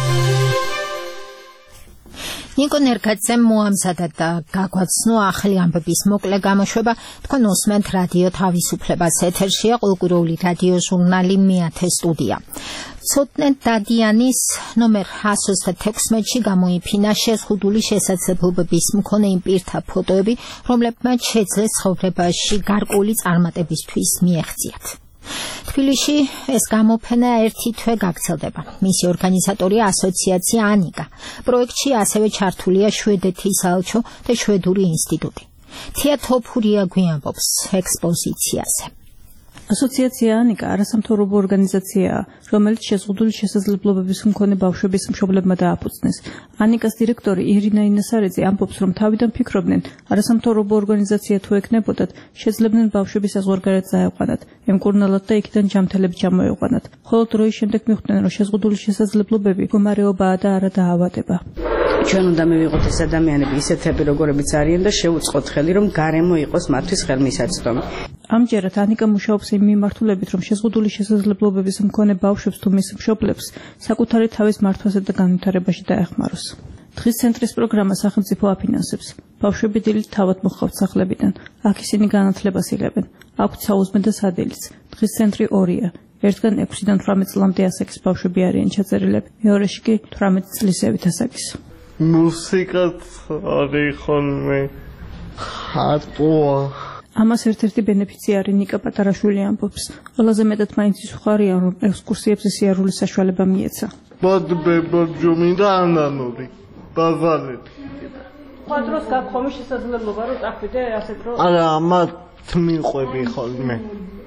ნიკო ნერგაძემ მოამზადა და გაგვაცნო ახალი ამბების მოკლე გამოშვება. თქვენ უსმენთ რადიო თავისუფლებას, ეთერშია ყოველკვირეული რადიო ჟურნალი მეათე სტუდია. ცოტნე დადიანის ნომერ 136-ში გამოიფინა შეზღუდული შესაძლებლობების მქონე იმ პირთა ფოტოები, რომლებმაც შეძლეს ცხოვრებაში გარკვეული წარმატებისთვის მიეღწიათ. თბილისში ეს გამოფენა ერთი თვე გაგრძელდება. მისი ორგანიზატორია ასოციაცია ანიკა. პროექტში ასევე ჩართულია შვედეთის საელჩო და შვედური ინსტიტუტი. თია თოფურია გვიანბობს ექსპოზიციაზე. ასოციაცია ანიკა არასამთავრობო ორგანიზაციაა, რომელიც შეზღუდული შესაძლებლობების მქონე ბავშვების მშობლებმა დააფუძნეს. ანიკას დირექტორი ირინა ინასარეძე ამბობს, რომ თავიდან ფიქრობდნენ, არასამთავრობო ორგანიზაცია თუ ეკნებოდათ, შეძლებდნენ ბავშვების საზღვარგარეთ წაეყვანათ, ემკურნალათ და იქიდან ჯამთელები ჩამოეყვანათ. ხოლო დროის შემდეგ მიხვდნენ, რომ შეზღუდული შესაძლებლობები მდგომარეობაა და არა დაავადება. ჩვენ უნდა მივიღოთ ეს ადამიანები ისეთები, როგორებიც არიან და შევუწყოთ ხელი, რომ გარემო იყოს მათთვის ხელმისაწვდომი. ამჯერად ანიკა მუშაობს იმ მიმართულებით, რომ შეზღუდული შესაძლებლობების მქონე ბავშვებს თუ მის მშობლებს საკუთარი თავის მართვასა და განვითარებაში დაეხმაროს. დღის ცენტრის პროგრამა სახელმწიფო აფინანსებს. ბავშვები დილით თავად მოხავთ სახლებიდან. აქ ისინი განათლებას იღებენ. აქვთ საუზმე და სადილიც. დღის ცენტრი ორია. ერთგან 6-დან 18 წლამდე ასაკის ბავშვები არიან ჩაწერილები, მეორეში კი 18 წლისევით ასაკის. მუსიკაც არის ხოლმე ხატვა. ამას ერთ-ერთი ბენეფიციარი ნიკა პატარაშვილი ამბობს. ყველაზე მეტად მაინც ის უხარია, რომ ექსკურსიებზე სიარულის საშუალება მიეცა. ბოდბებოჯუმი და ანანური ბაზალეთი. ყვადროს გაქხომი შესაძლებლობა რომ წახვიდე ასეთ რომ არა, ამათ მიყვები ხოლმე.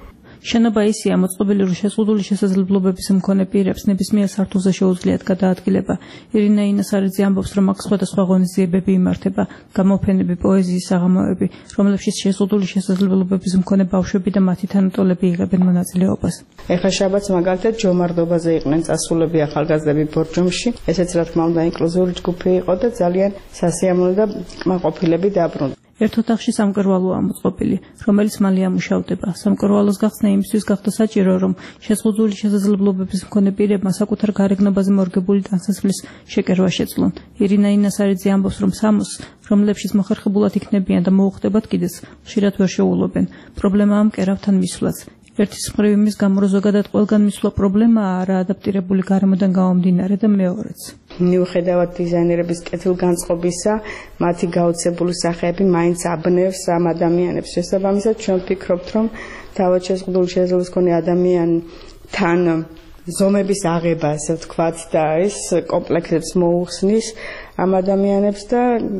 შენობა ისეა მოწყობილი, რომ შეზღუდული შესაძლებლობების მქონე პირებს ნებისმიერ სართულზე შეუძლიათ გადაადგილება. ირინა ინასარიძე ამბობს, რომ აქ სხვადასხვა ღონისძიებები იმართება, გამოფენები, პოეზიის საღამოები, რომლებშიც შეზღუდული შესაძლებლობების მქონე ბავშვები და მათი თანატოლები იღებენ მონაწილეობას. ეხლა შაბათს მაგალითად ჯომარდობაზე იყვნენ წასულები ახალგაზრდები ბორჯომში. ესეც რა თქმა უნდა ინკლუზიური ჯგუფი იყო და ძალიან სასიამოვნო და კმაყოფილები დაბრუნდა. ერთ ოთახში სამკერვალოა მოწყობილი, რომელიც მალე ამუშავდება. სამკერვალოს გახსნა იმისთვის გახდა საჭირო, რომ შეზღუდული შესაძლებლობების მქონე პირებმა საკუთარ გარეგნობაზე მორგებული ტანსაცმლის შეკერვა შეძლონ. ირინა ინასარიძე ამბობს, რომ სამოსს, რომლებშიც მოხერხებულად იქნებიან და მოუხდებათ კიდეც, ხშირად ვერ შეუულებენ. პრობლემაა მკერავთან მისვლაც. ერთის მხრივ იმის გამო, რომ ზოგადად ყველგან მისვლა პრობლემაა არა ადაპტირებული გარემოდან გამომდინარე და მეორეც. მიუხედავად დიზაინერების კეთილგანწყობისა, მათი გაოცებული სახეები მაინც აბნევს ამ ადამიანებს. შესაბამისად, ჩვენ ვფიქრობთ, რომ თავად შეზღუდული შესაძლებლობის მქონე ადამიანთან ზომების აღება, ასე ვთქვათ, და ეს კომპლექსებს მოუხსნის ამ ადამიანებს და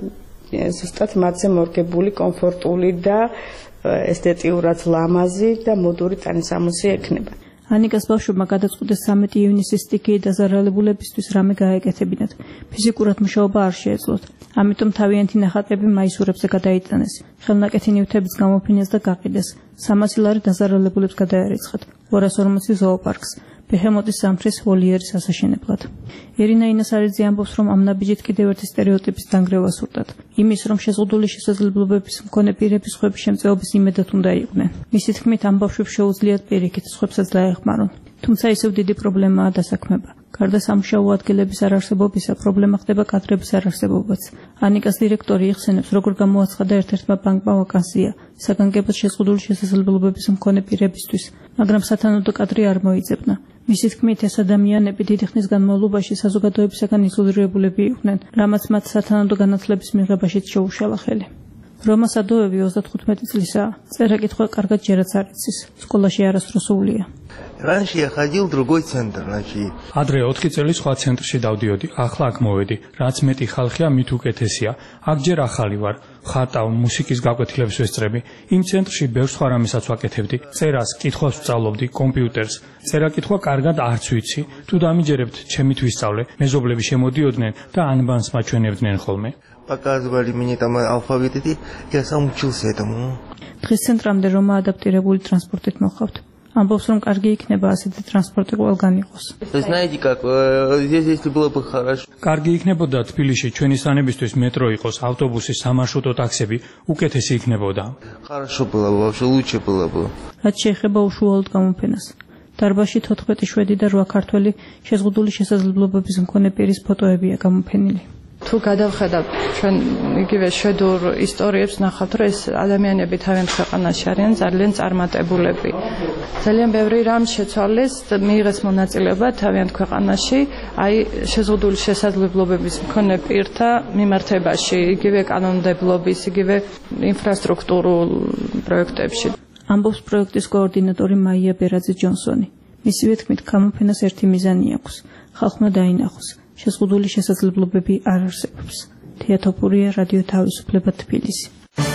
ზუსტად მათზე მორგებული, კომფორტული და ესთეტიურად ლამაზი და მოდური ტანსამოსი ექნება. ანიკას ბავშვებმა გადაწყვიტეს 13 ივნისის სტიქიი დაზარალებულებისთვის რამე გაეკეთებინათ. ფიზიკურად მუშაობა არ შეეძლოთ. ამიტომ თავიანთი ნახატები მაისურებზე გადაიტანეს. ხელნაკეთი ნივთებიც გამოფინეს და გაყიდეს. 300 ლარი დაზარალებულებს გადაერიცხათ. 240 ზოოპარკს. ბეჰემოტის სამთრის ვოლიერის ასაშენებლად. ირინა ინასარიძე ამბობს, რომ ამ ნაბიჯით კიდევ ერთი სტერეოტიპის დანგრევა სურდათ. იმის, რომ შეზღუდული შესაძლებლობების მქონე პირები სხვების შემწეობის იმედად უნდა იყვნენ. მისი თქმით, ამ ბავშვებს შეუძლიათ პირიქით სხვებსაც დაეხმარონ. თუმცა ისევ დიდი პრობლემაა დასაქმება. გარდა სამუშაო ადგილების არარსებობისა, პრობლემა ხდება კადრების არარსებობაც. ანიკას დირექტორი იხსენებს, როგორ გამოაცხადა ერთ-ერთმა ბანკმა ვაკანსია საგანგებოდ შეზღუდული შესაძლებლობების მქონე პირებისთვის, მაგრამ სათანადო კადრი არ მოიძებნა. მისი თქმით, ეს ადამიანები დიდი ხნის განმავლობაში საზოგადოებისაგან იზოლირებულები იყვნენ, რამაც მათ სათანადო განათლების მიღებაშიც შეუშალა ხელი. რომა სადოევი 35 წლისაა. წერა-კითხვა კარგად ჯერაც არ იცის. სკოლაში არასდროსულია. Раньше я ходил в другой центр, ადრე 4 წელი სხვა ცენტრში დავდიოდი, ახლა აქ მოვედი. რაც მეტი ხალხია, მით უკეთესია. აქ ჯერ ახალი ვარ, ხატავ, მუსიკის გაკვეთილებს ვესწრები. იმ ცენტრში ბევრ სხვა რამესაც ვაკეთებდი. წერას, კითხვას ვსწავლობდი, კომპიუტერს. წერა-კითხვა карგად არც ვიცი. თუ დამიჯერებთ, ჩემით ვისწავლე. მეზობლები შემოდიოდნენ და ანბანს მაჩვენებდნენ ხოლმე. Показывали мне там алфавит, я сам учился этому. დღის ცენტრამდე რომა ადაპტირებული ტრანსპორტით მოხავთ. ამბობს, რომ კარგი იქნება ასეთი ტრანსპორტი ყველგან იყოს. Знаете как, здесь если было бы хорошо. კარგი იქნებოდა თბილისში ჩვენი სანებისთვის მეტრო იყოს, ავტობუსი, სამარშრუტო ტაქსები, უკეთესი იქნებოდა. Хорошо было бы, вообще лучше было бы. რაც შეეხება უშუალოდ გამოფენას. დარბაზში 14 შვედი და 8 ქართველი შეზღუდული შესაძლებლობების მქონე პირის ფოტოებია გამოფენილი. თუ გადავხედავთ ჩვენ იგივე შვედურ ისტორიებს ნახავთ, რომ ეს ადამიანები თავიანთ ქვეყანაში არიან ძალიან წარმატებულები. ძალიან ბევრი რამ შეცვალეს, მიიღეს მონაწილეობა თავიანთ ქვეყანაში, აი შეზღუდული შესაძლებლობების მქონე პირთა მიმართებაში, იგივე კანონმდებლობის, იგივე ინფრასტრუქტურულ პროექტებში. ამბობს პროექტის კოორდინატორი მაია ბერაძე ჯონსონი. მისივე თქმით, გამოფენას ერთი მიზანი აქვს: ხალხმა დაინახოს. შეზღუდული შესაძლებლობები არ არსებობს. თეატოფურია, რადიო თავისუფლება, თბილისი.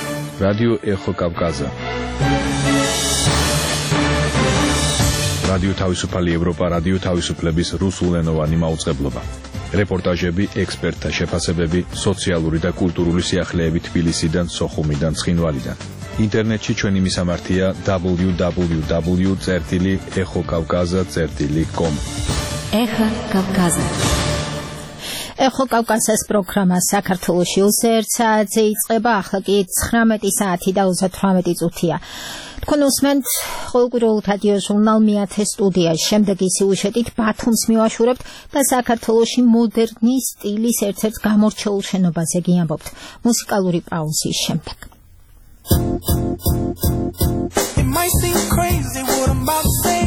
რადიო ეხო კავკაზა. რადიო თავისუფალი ევროპა, რადიო თავისუფლების რუსულენოვანი მაუწყებლობა. რეპორტაჟები, ექსპერტთა შეფასებები, სოციალური და კულტურული სიახლეები თბილისიდან, სოხუმიდან, ცხინვალიდან. ინტერნეტში ჩვენი მისამართია www.exokavkaza.com. ეხა კავკაზა. ეხო კავკაზას პროგრამა საქართველოში 21 საათზე იწყება, ახლა კი 19 საათი და 38 წუთია. თქვენ უსმენთ ყოველკვირეულ რადიო ჟურნალ მეათე სტუდიაში. შემდეგი სიუჟეტით ბათუმს მივაშურებთ და საქართველოში მოდერნის სტილის ერთ-ერთ გამორჩეულ შენობაზე გიამბობთ. მუსიკალური პაუზის შემდეგ. It might seem crazy what I'm about to say.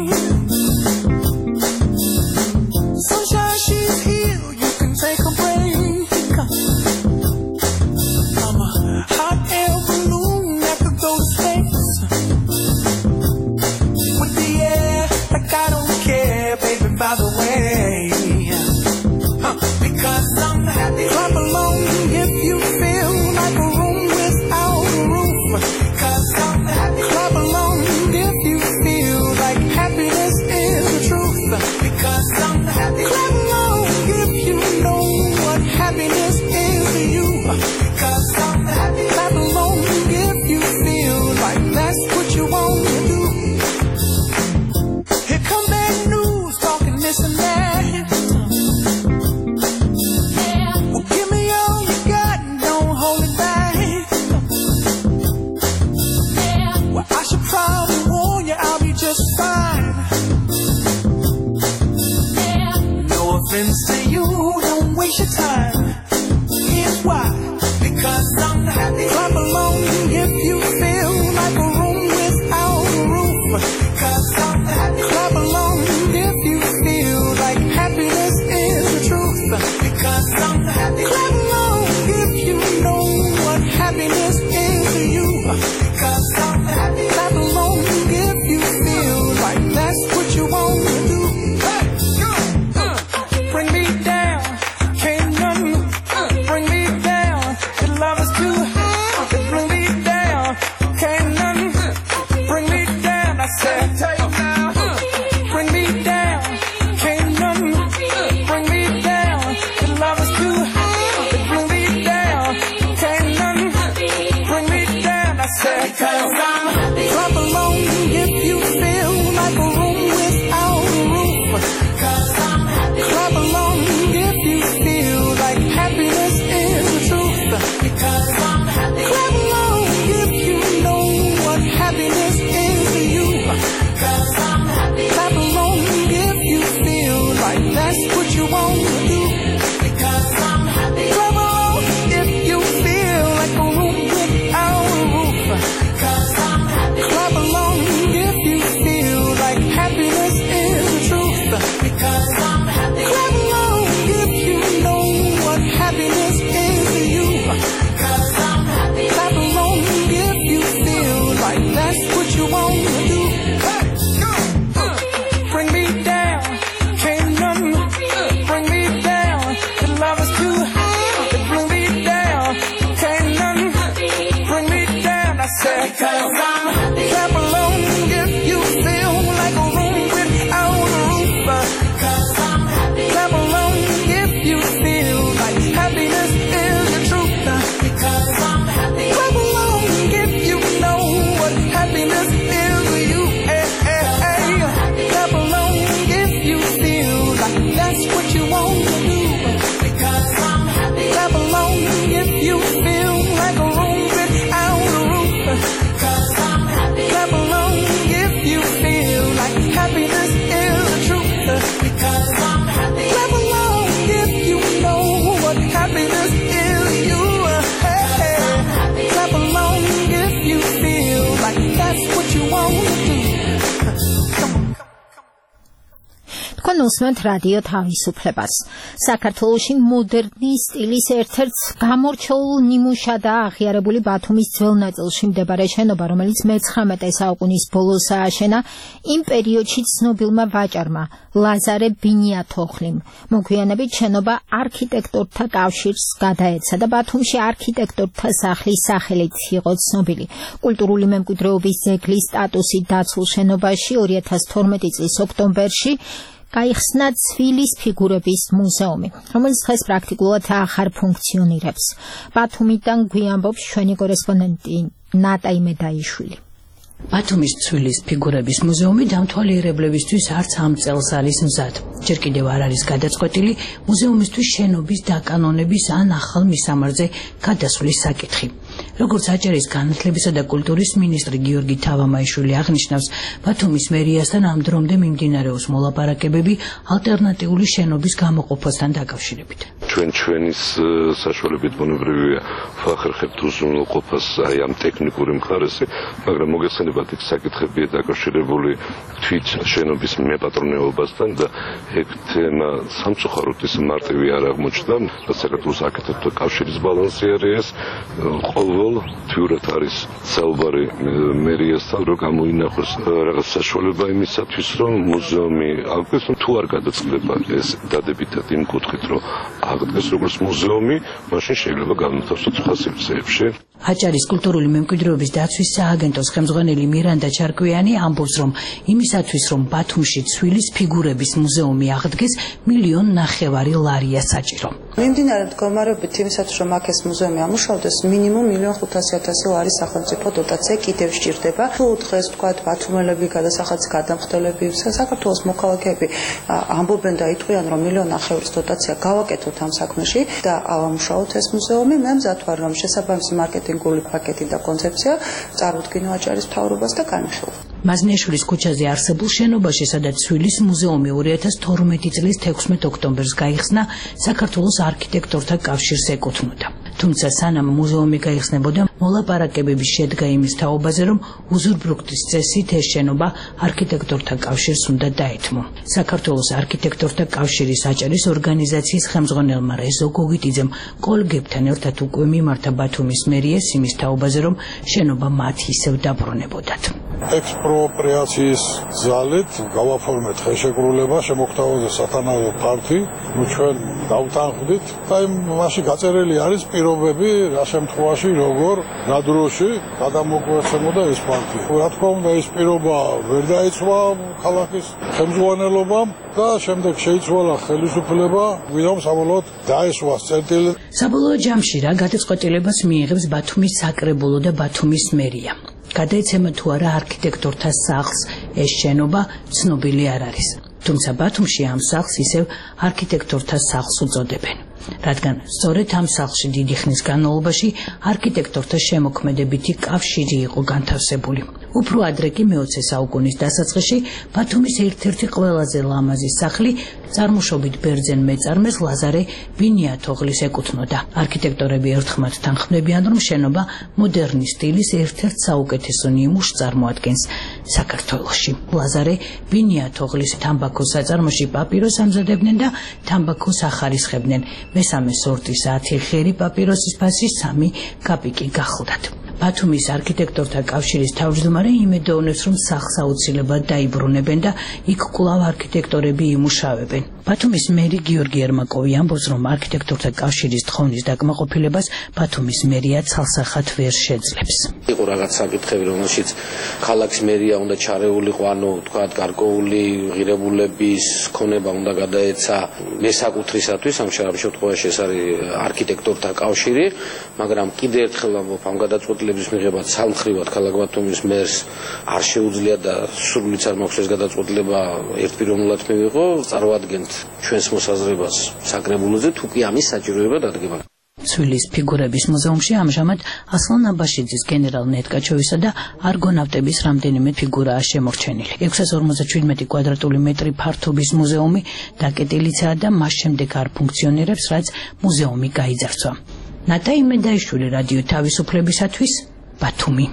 Sunshine, she's here, you can take a break. I'm a hot air balloon that could go to space. With the air, like I don't care, baby, by the way. Because I'm happy. Clap along if you feel like a room without a roof. Cause I'm happy. Clap along if you feel waste your time. Here's why. Because I'm happy. Clap along if you feel like a room without a roof. Because I'm happy. Clap along if you feel like happiness is the truth. Because I'm happy. Clap along if you know what happiness is to you. Because I'm happy. Clap along if you feel like that's what you want to do. Hey, bring me down, can't none bring me down. The love is too high, bring me down, can't none bring me down. I said, bring me down, can't none bring me down. The love is too high, bring me down, can't none bring me down. I said, because I'm happy. Clap along if you feel like a room without a roof. Because I'm happy. Clap along if you feel like happiness is the truth. Because I'm happy. Clap along if you know what happiness is to you. Because I'm happy. Clap along if you feel like that's what you want to do. Because I'm happy. Clap along if you feel like a room without a roof. Because I'm happy. Clap along if you feel like happiness is the truth. Because I'm happy. Clap along if you know what happiness is to you. Because I'm happy. Clap along if you feel like that's what you want to do. Hey, bring me down, can't none bring me down. The love is too high, bring me down, can't none bring me down. I said, because I'm happy. Clap along if you feel like a room without a roof. Because I'm happy. Clap along if you feel like happiness is the truth. Because I'm happy. Clap along if you know what happiness is to you. Hey, hey, hey. Clap along if you feel like that's what you want to do. Because I'm happy. Clap along if you feel like a room without a roof. Because I'm happy. Clap along if you feel like happiness is the truth. Because I'm happy. Clap along if you know what happiness is to you. Hey, hey. Clap along if you feel like that's what you want to do. თქვენ უსმენთ რადიო თავისუფლებას. საქართველოში მოდერნი სტილის ერთ-ერთ გამორჩეულ ნიმუშად და აღიარებული ბათუმის ძველ ნაწილში მდებარე შენობა, რომელიც მე-19 საუკუნის ბოლოს ააშენა იმ პერიოდში ცნობილმა ვაჭარმა ლაზარე ბინიათოხლიმ. მოგვიანებით შენობა არქიტექტორთა კავშირს გადაეცა და ბათუმში არქიტექტორთა სახლის სახელით იყო ცნობილი. კულტურული მემკვიდრეობის ძეგლის სტატუსით დაცულ შენობაში 2012 წლის ოქტომბერში გაიხსნა ცვილის ფიგურების მუზეუმი, რომელიც დღეს პრაქტიკულად აღარ ფუნქციონირებს. ბათუმიდან გვიამბობს ჩვენი კორესპონდენტი ნატაი მედაიშვილი. ბათუმის ცვილის ფიგურების მუზეუმი დამთვალიერებლებისთვის არც ამ წელს არის მზად. ჯერ კიდევ არ არის გადაწყვეტილი მუზეუმისთვის შენობის დაკანონების ან ახალ მისამართზე გადასვლის საკითხი. როგორც აჭარის განათლებისა და კულტურის მინისტრი გიორგი თავამაიშვილი აღნიშნავს, ბათუმის მერიასთან ამ დრომდე მიმდინარეობს მოლაპარაკებები ალტერნატიული შენობის გამოყოფასთან დაკავშირებით. ჩვენის საშუალებით ბუნებრივია ვახერხებთ უზრუნველყოფას აი ამ ტექნიკური მხარეზე, მაგრამ მოგეხსენებათ იქ საკითხებია დაკავშირებული თვით შენობის მეპატრონეობასთან და ეგ თემა სამწუხაროდ ის მარტივი არ აღმოჩნდა. საქართველოს არქიტექტორთა კავშირის ბალანსი არის ეს, ყოველ თვიურად არის საუბარი მერიასთან, რომ გამოინახოს რაღაც საშუალება იმისათვის, რომ მუზეუმი აღდგეს, თუ არ გადაწყდება ეს დადებითად იმ კუთხით, რომ აღდგეს როგორც მუზეუმი, მაშინ შეიძლება განათავსოს სხვა სივრცეებში. აჭარის კულტურული მემკვიდრეობის დაცვის სააგენტოს ხელმძღვანელი მირანდა ჩარკვიანი ამბობს, რომ იმისათვის, რომ ბათუმში ცვილის ფიგურების მუზეუმი აღდგეს, 1.5 მილიონი ლარია საჭირო. მიმდინარე მდგომარეობით იმისათვის, რომ აქ ეს მუზეუმი ამუშავდეს, მინიმუმ 1.500.000 ლარი სახელმწიფო დოტაცია კიდევ სჭირდება. თუ დღეს თქვათ ბათუმელები, გადასახადის გადამხდელები, საქართველოს მოქალაქეები ამბობენ და იტყვიან, რომ 1.5 მილიონი დოტაცია გავაკეთოთ ამ საქმეში და ავამუშავოთ ეს მუზეუმი, მე მზად ვარ, რომ შესაბამისი მარკეტინგული პაკეტი და კონცეფცია წარუდგინო აჭარის მთავრობას და განიხილოთ. მაზნიაშვილის ქუჩაზე არსებულ შენობაში, სადაც ცვილის მუზეუმი 2012 წლის 16 ოქტომბერს გაიხსნა, საქართველოს არქიტექტორთა კავშირს ეკუთვნოდა. თუმცა სანამ მუზეუმი გაიხსნებოდა, მოლაპარაკებები შედგა იმის თაობაზე, რომ უზურპრუქტის წესით ეს შენობა არქიტექტორთა კავშირს უნდა დაეთმო. საქართველოს არქიტექტორთა კავშირის აჭარის ორგანიზაციის ხელმძღვანელმა რეზო გოგიტიძემ კოლგებთან ერთად უკვე მიმართა ბათუმის მერიას იმის თაობაზე, რომ შენობა მათ ისევ დაბრუნებოდათ. ექსპროპრიაციის ძალით გავაფორმეთ ხელშეკრულება, შემოგთავაზა სათანადო ფართი, ჩვენ დავთანხმდით და მასში გაწერილი არის პირობები, რა შემთხვევაში, როგორ, რა დროში გადამოგვეცემოდა ეს ფართი. რა თქმა უნდა, ეს პირობა ვერ დაიცვა ქალაქის ხელმძღვანელობამ და შემდეგ შეიცვალა ხელისუფლება, ვინმე საბოლოოდ დაესვა წერტილი. საბოლოო ჯამში რა გადაწყვეტილებას მიიღებს ბათუმის საკრებულო და ბათუმის მერია. გადაეცემა თუ არა არქიტექტორთა სახლს ეს შენობა ცნობილი არ არის. თუმცა ბათუმში ამ სახლს ისევ არქიტექტორთა სახლს უწოდებენ. რადგან სწორედ ამ სახლში დიდი ხნის განმავლობაში არქიტექტორთა შემოქმედებითი კავშირი იყო განთავსებული. უფრო ადრე კი მე-20 საუკუნის დასაწყისში ბათუმის ერთ-ერთი ყველაზე ლამაზი სახლი წარმოშობით ბერძენ მეწარმეს ლაზარე ბინიათოღლის ეკუთვნოდა. არქიტექტორები ერთხმად თანხმდებიან, რომ შენობა მოდერნის სტილის ერთ-ერთ საუკეთესო ნიმუშს წარმოადგენს საქართველოში. ლაზარე ბინიათოღლის თამბაქოს საწარმოში პაპიროს ამზადებდნენ და თამბაქოს ახარისხებდნენ. მესამე სორტის 10 ხერი პაპიროსის ფასი 3 კაპიკი გახლდათ. ბათუმის არქიტექტორთა კავშირის თავმჯდომარე იმედოვნებს, რომ სახლს აუცილებლად დაიბრუნებენ და იქ კვლავ არქიტექტორები იმუშავებენ. ბათუმის მერი გიორგი ერმაკოვი ამბობს, რომ არქიტექტორთა კავშირის თხოვნის დაკმაყოფილებას ბათუმის მერია ცალსახად ვერ შეძლებს. იყო რაღაც საკითხები, რომელშიც ქალაქის მერია უნდა ჩარეულიყო, ანუ თქვათ გარკვეული ღირებულების ქონება უნდა გადაეცა მესაკუთრისათვის, ამ შემთხვევაში ეს არის არქიტექტორთა კავშირი, მაგრამ კიდევ ერთხელ ამბობ, ამ გადაწყვეტილების მიღება ცალმხრივად ქალაქ ბათუმის მერს არ შეუძლია და სრულიც არ მაქვს ეს გადაწყვეტილება ერთპიროვნულად მივიღო, წარმოადგენთ ჩვენს მოსაზრებას საკრებულოზე, თუ კი ამის საჭიროება დადგება. ცვილის ფიგურების მუზეუმში ამჟამად ასლან აბაშიძის გენერალ ნეტკაჩოვისა და არგონავტების რამდენიმე ფიგურაა შემორჩენილი. 657 კვადრატული მეტრი ფართობის მუზეუმი დაკეტილიცაა და მას შემდეგ არ ფუნქციონირებს, რაც მუზეუმი გაიძარცვა. ნატაი მედაიშვილი, რადიო თავისუფლებისათვის, ბათუმი.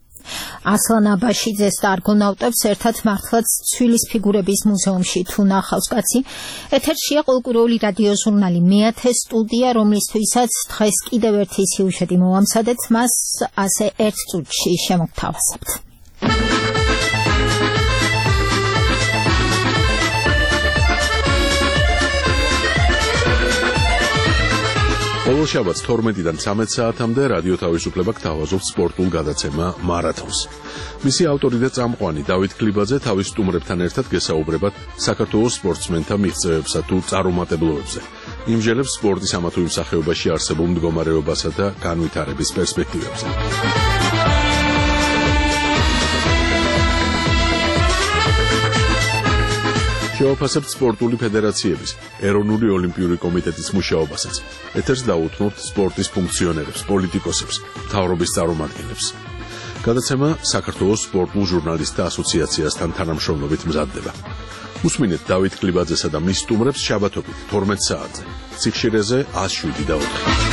ასლან აბაშიძეს და არგონავტებს ერთად მართლაც ცვილის ფიგურების მუზეუმში თუ ნახავს კაცი. ეთერშია ყოველკვირეული რადიო ჟურნალი მე-10 სტუდია, რომლისთვისაც დღეს კიდევ ერთი სიუჟეტი მოვამზადეთ, მას ასე ერთ წუთში შემოგთავაზებთ. ყოველ შაბათს 12-დან 13 საათამდე რადიო თავისუფლება გთავაზობს სპორტულ გადაცემა მარათონს. მისი ავტორი და წამყვანი დავით ქლიბაძე თავის სტუმრებთან ერთად გესაუბრებათ საქართველოს სპორტსმენთა მიღწევებსა თუ წარუმატებლობებზე. იმჟელებს სპორტის ამა თუ იმ სახეობაში არსებულ მდგომარეობასა და განვითარების პერსპექტივებზე. შევაფასებთ სპორტული ფედერაციების, ეროვნული ოლიმპიური კომიტეტის მუშაობასაც. ეთერს დაუთმობთ სპორტის ფუნქციონერებს, პოლიტიკოსებს, მთავრობის წარმომადგენლებს. გადაცემა საქართველოს სპორტულ ჟურნალისტთა ასოციაციასთან თანამშრომლობით მზადდება. უსმინეთ დავით ქლიბაძესა და მის სტუმრებს შაბათობით 12 საათზე. ციხშირეზე 107.4.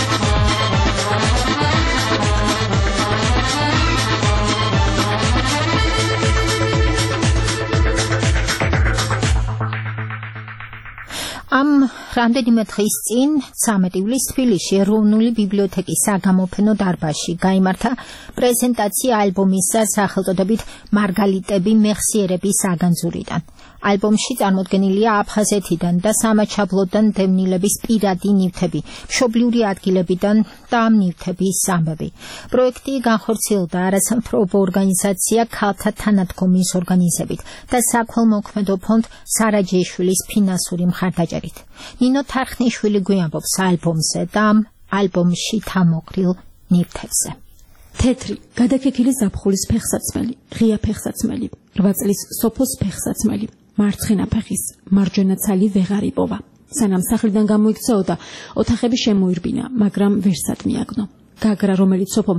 ამ რამდენიმე დღის წინ 13 ივლისს თბილისში ეროვნული ბიბლიოთეკის საგამოფენო დარბაზში გაიმართა პრეზენტაცია ალბომის სახელწოდებით მარგალიტები მეხსიერების საგანძურიდან. ალბომში წარმოდგენილია აფხაზეთიდან და სამაჩაბლოდან დევნილების პირადი ნივთები, მშობლიური ადგილებიდან და ამ ნივთების ამბები. პროექტი განხორციელდა არასამთავრობო ორგანიზაცია ქალთა თანადგომის ორგანიზებით და საქველმოქმედო ფონდ სარაჯეიშვილის ფინანსური მხარდაჭერით. ნინო თარხნიშვილი გვიამბობს ალბომზე და ამ ალბომში თამოყრილ ნივთებზე. თეთრი, გადაკეკილი ზაფხულის ფეხსაცმელი, ღია ფეხსაცმელი, 8 წლის სოფოს ფეხსაცმელი, მარცხენა ფეხის, მარჯვენა ცალი ვეღარ იპოვა. სანამ სახლიდან გამოიქცეოდა, ოთახები შემოირბინა, მაგრამ ვერსად მიაგნო. გაგრა, რომელიც სოფომ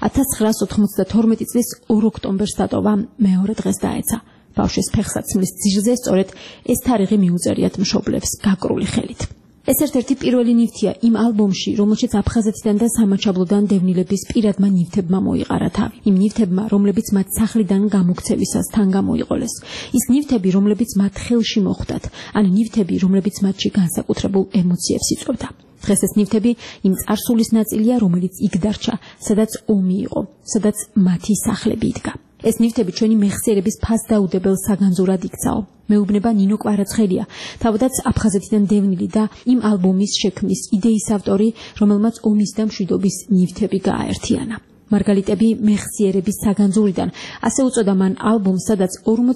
1992 წლის 2 ოქტომბერს დატოვა, მეორე დღეს დაეცა. ბავშვის ფეხსაცმლის ძირზე სწორედ ეს თარიღი მიუწერიათ მშობლებს გაკრული ხელით. ეს ერთ-ერთი პირველი ნივთია იმ ალბომში, რომელშიც აფხაზეთიდან და სამაჩაბლოდან დევნილების პირადმა ნივთებმა მოიყარა თავი. იმ ნივთებმა, რომლებიც მათ სახლიდან გამოქცევისას თან გამოიყოლეს. ის ნივთები, რომლებიც მათ ხელში მოხვდათ, ან ნივთები, რომლებიც მათში განსაკუთრებულ ემოციებს იწვევდა. დღეს ეს ნივთები იმ წარსულის ნაწილია, რომელიც იქ დარჩა, სადაც ომი იყო, სადაც მათი სახლები იდგა. ეს ნივთები ჩვენი მეხსიერების ფასდაუდებელ საგანძურად იქცაო. მეუბნება ნინო კვარაცხელია, თავადაც აფხაზეთიდან დევნილი და იმ ალბომის შექმნის იდეის ავტორი, რომელმაც ომის და მშვიდობის ნივთები გააერთიანა. მარგალიტები მეხსიერების საგანძურიდან, ასე უწოდა მან ალბომს, სადაც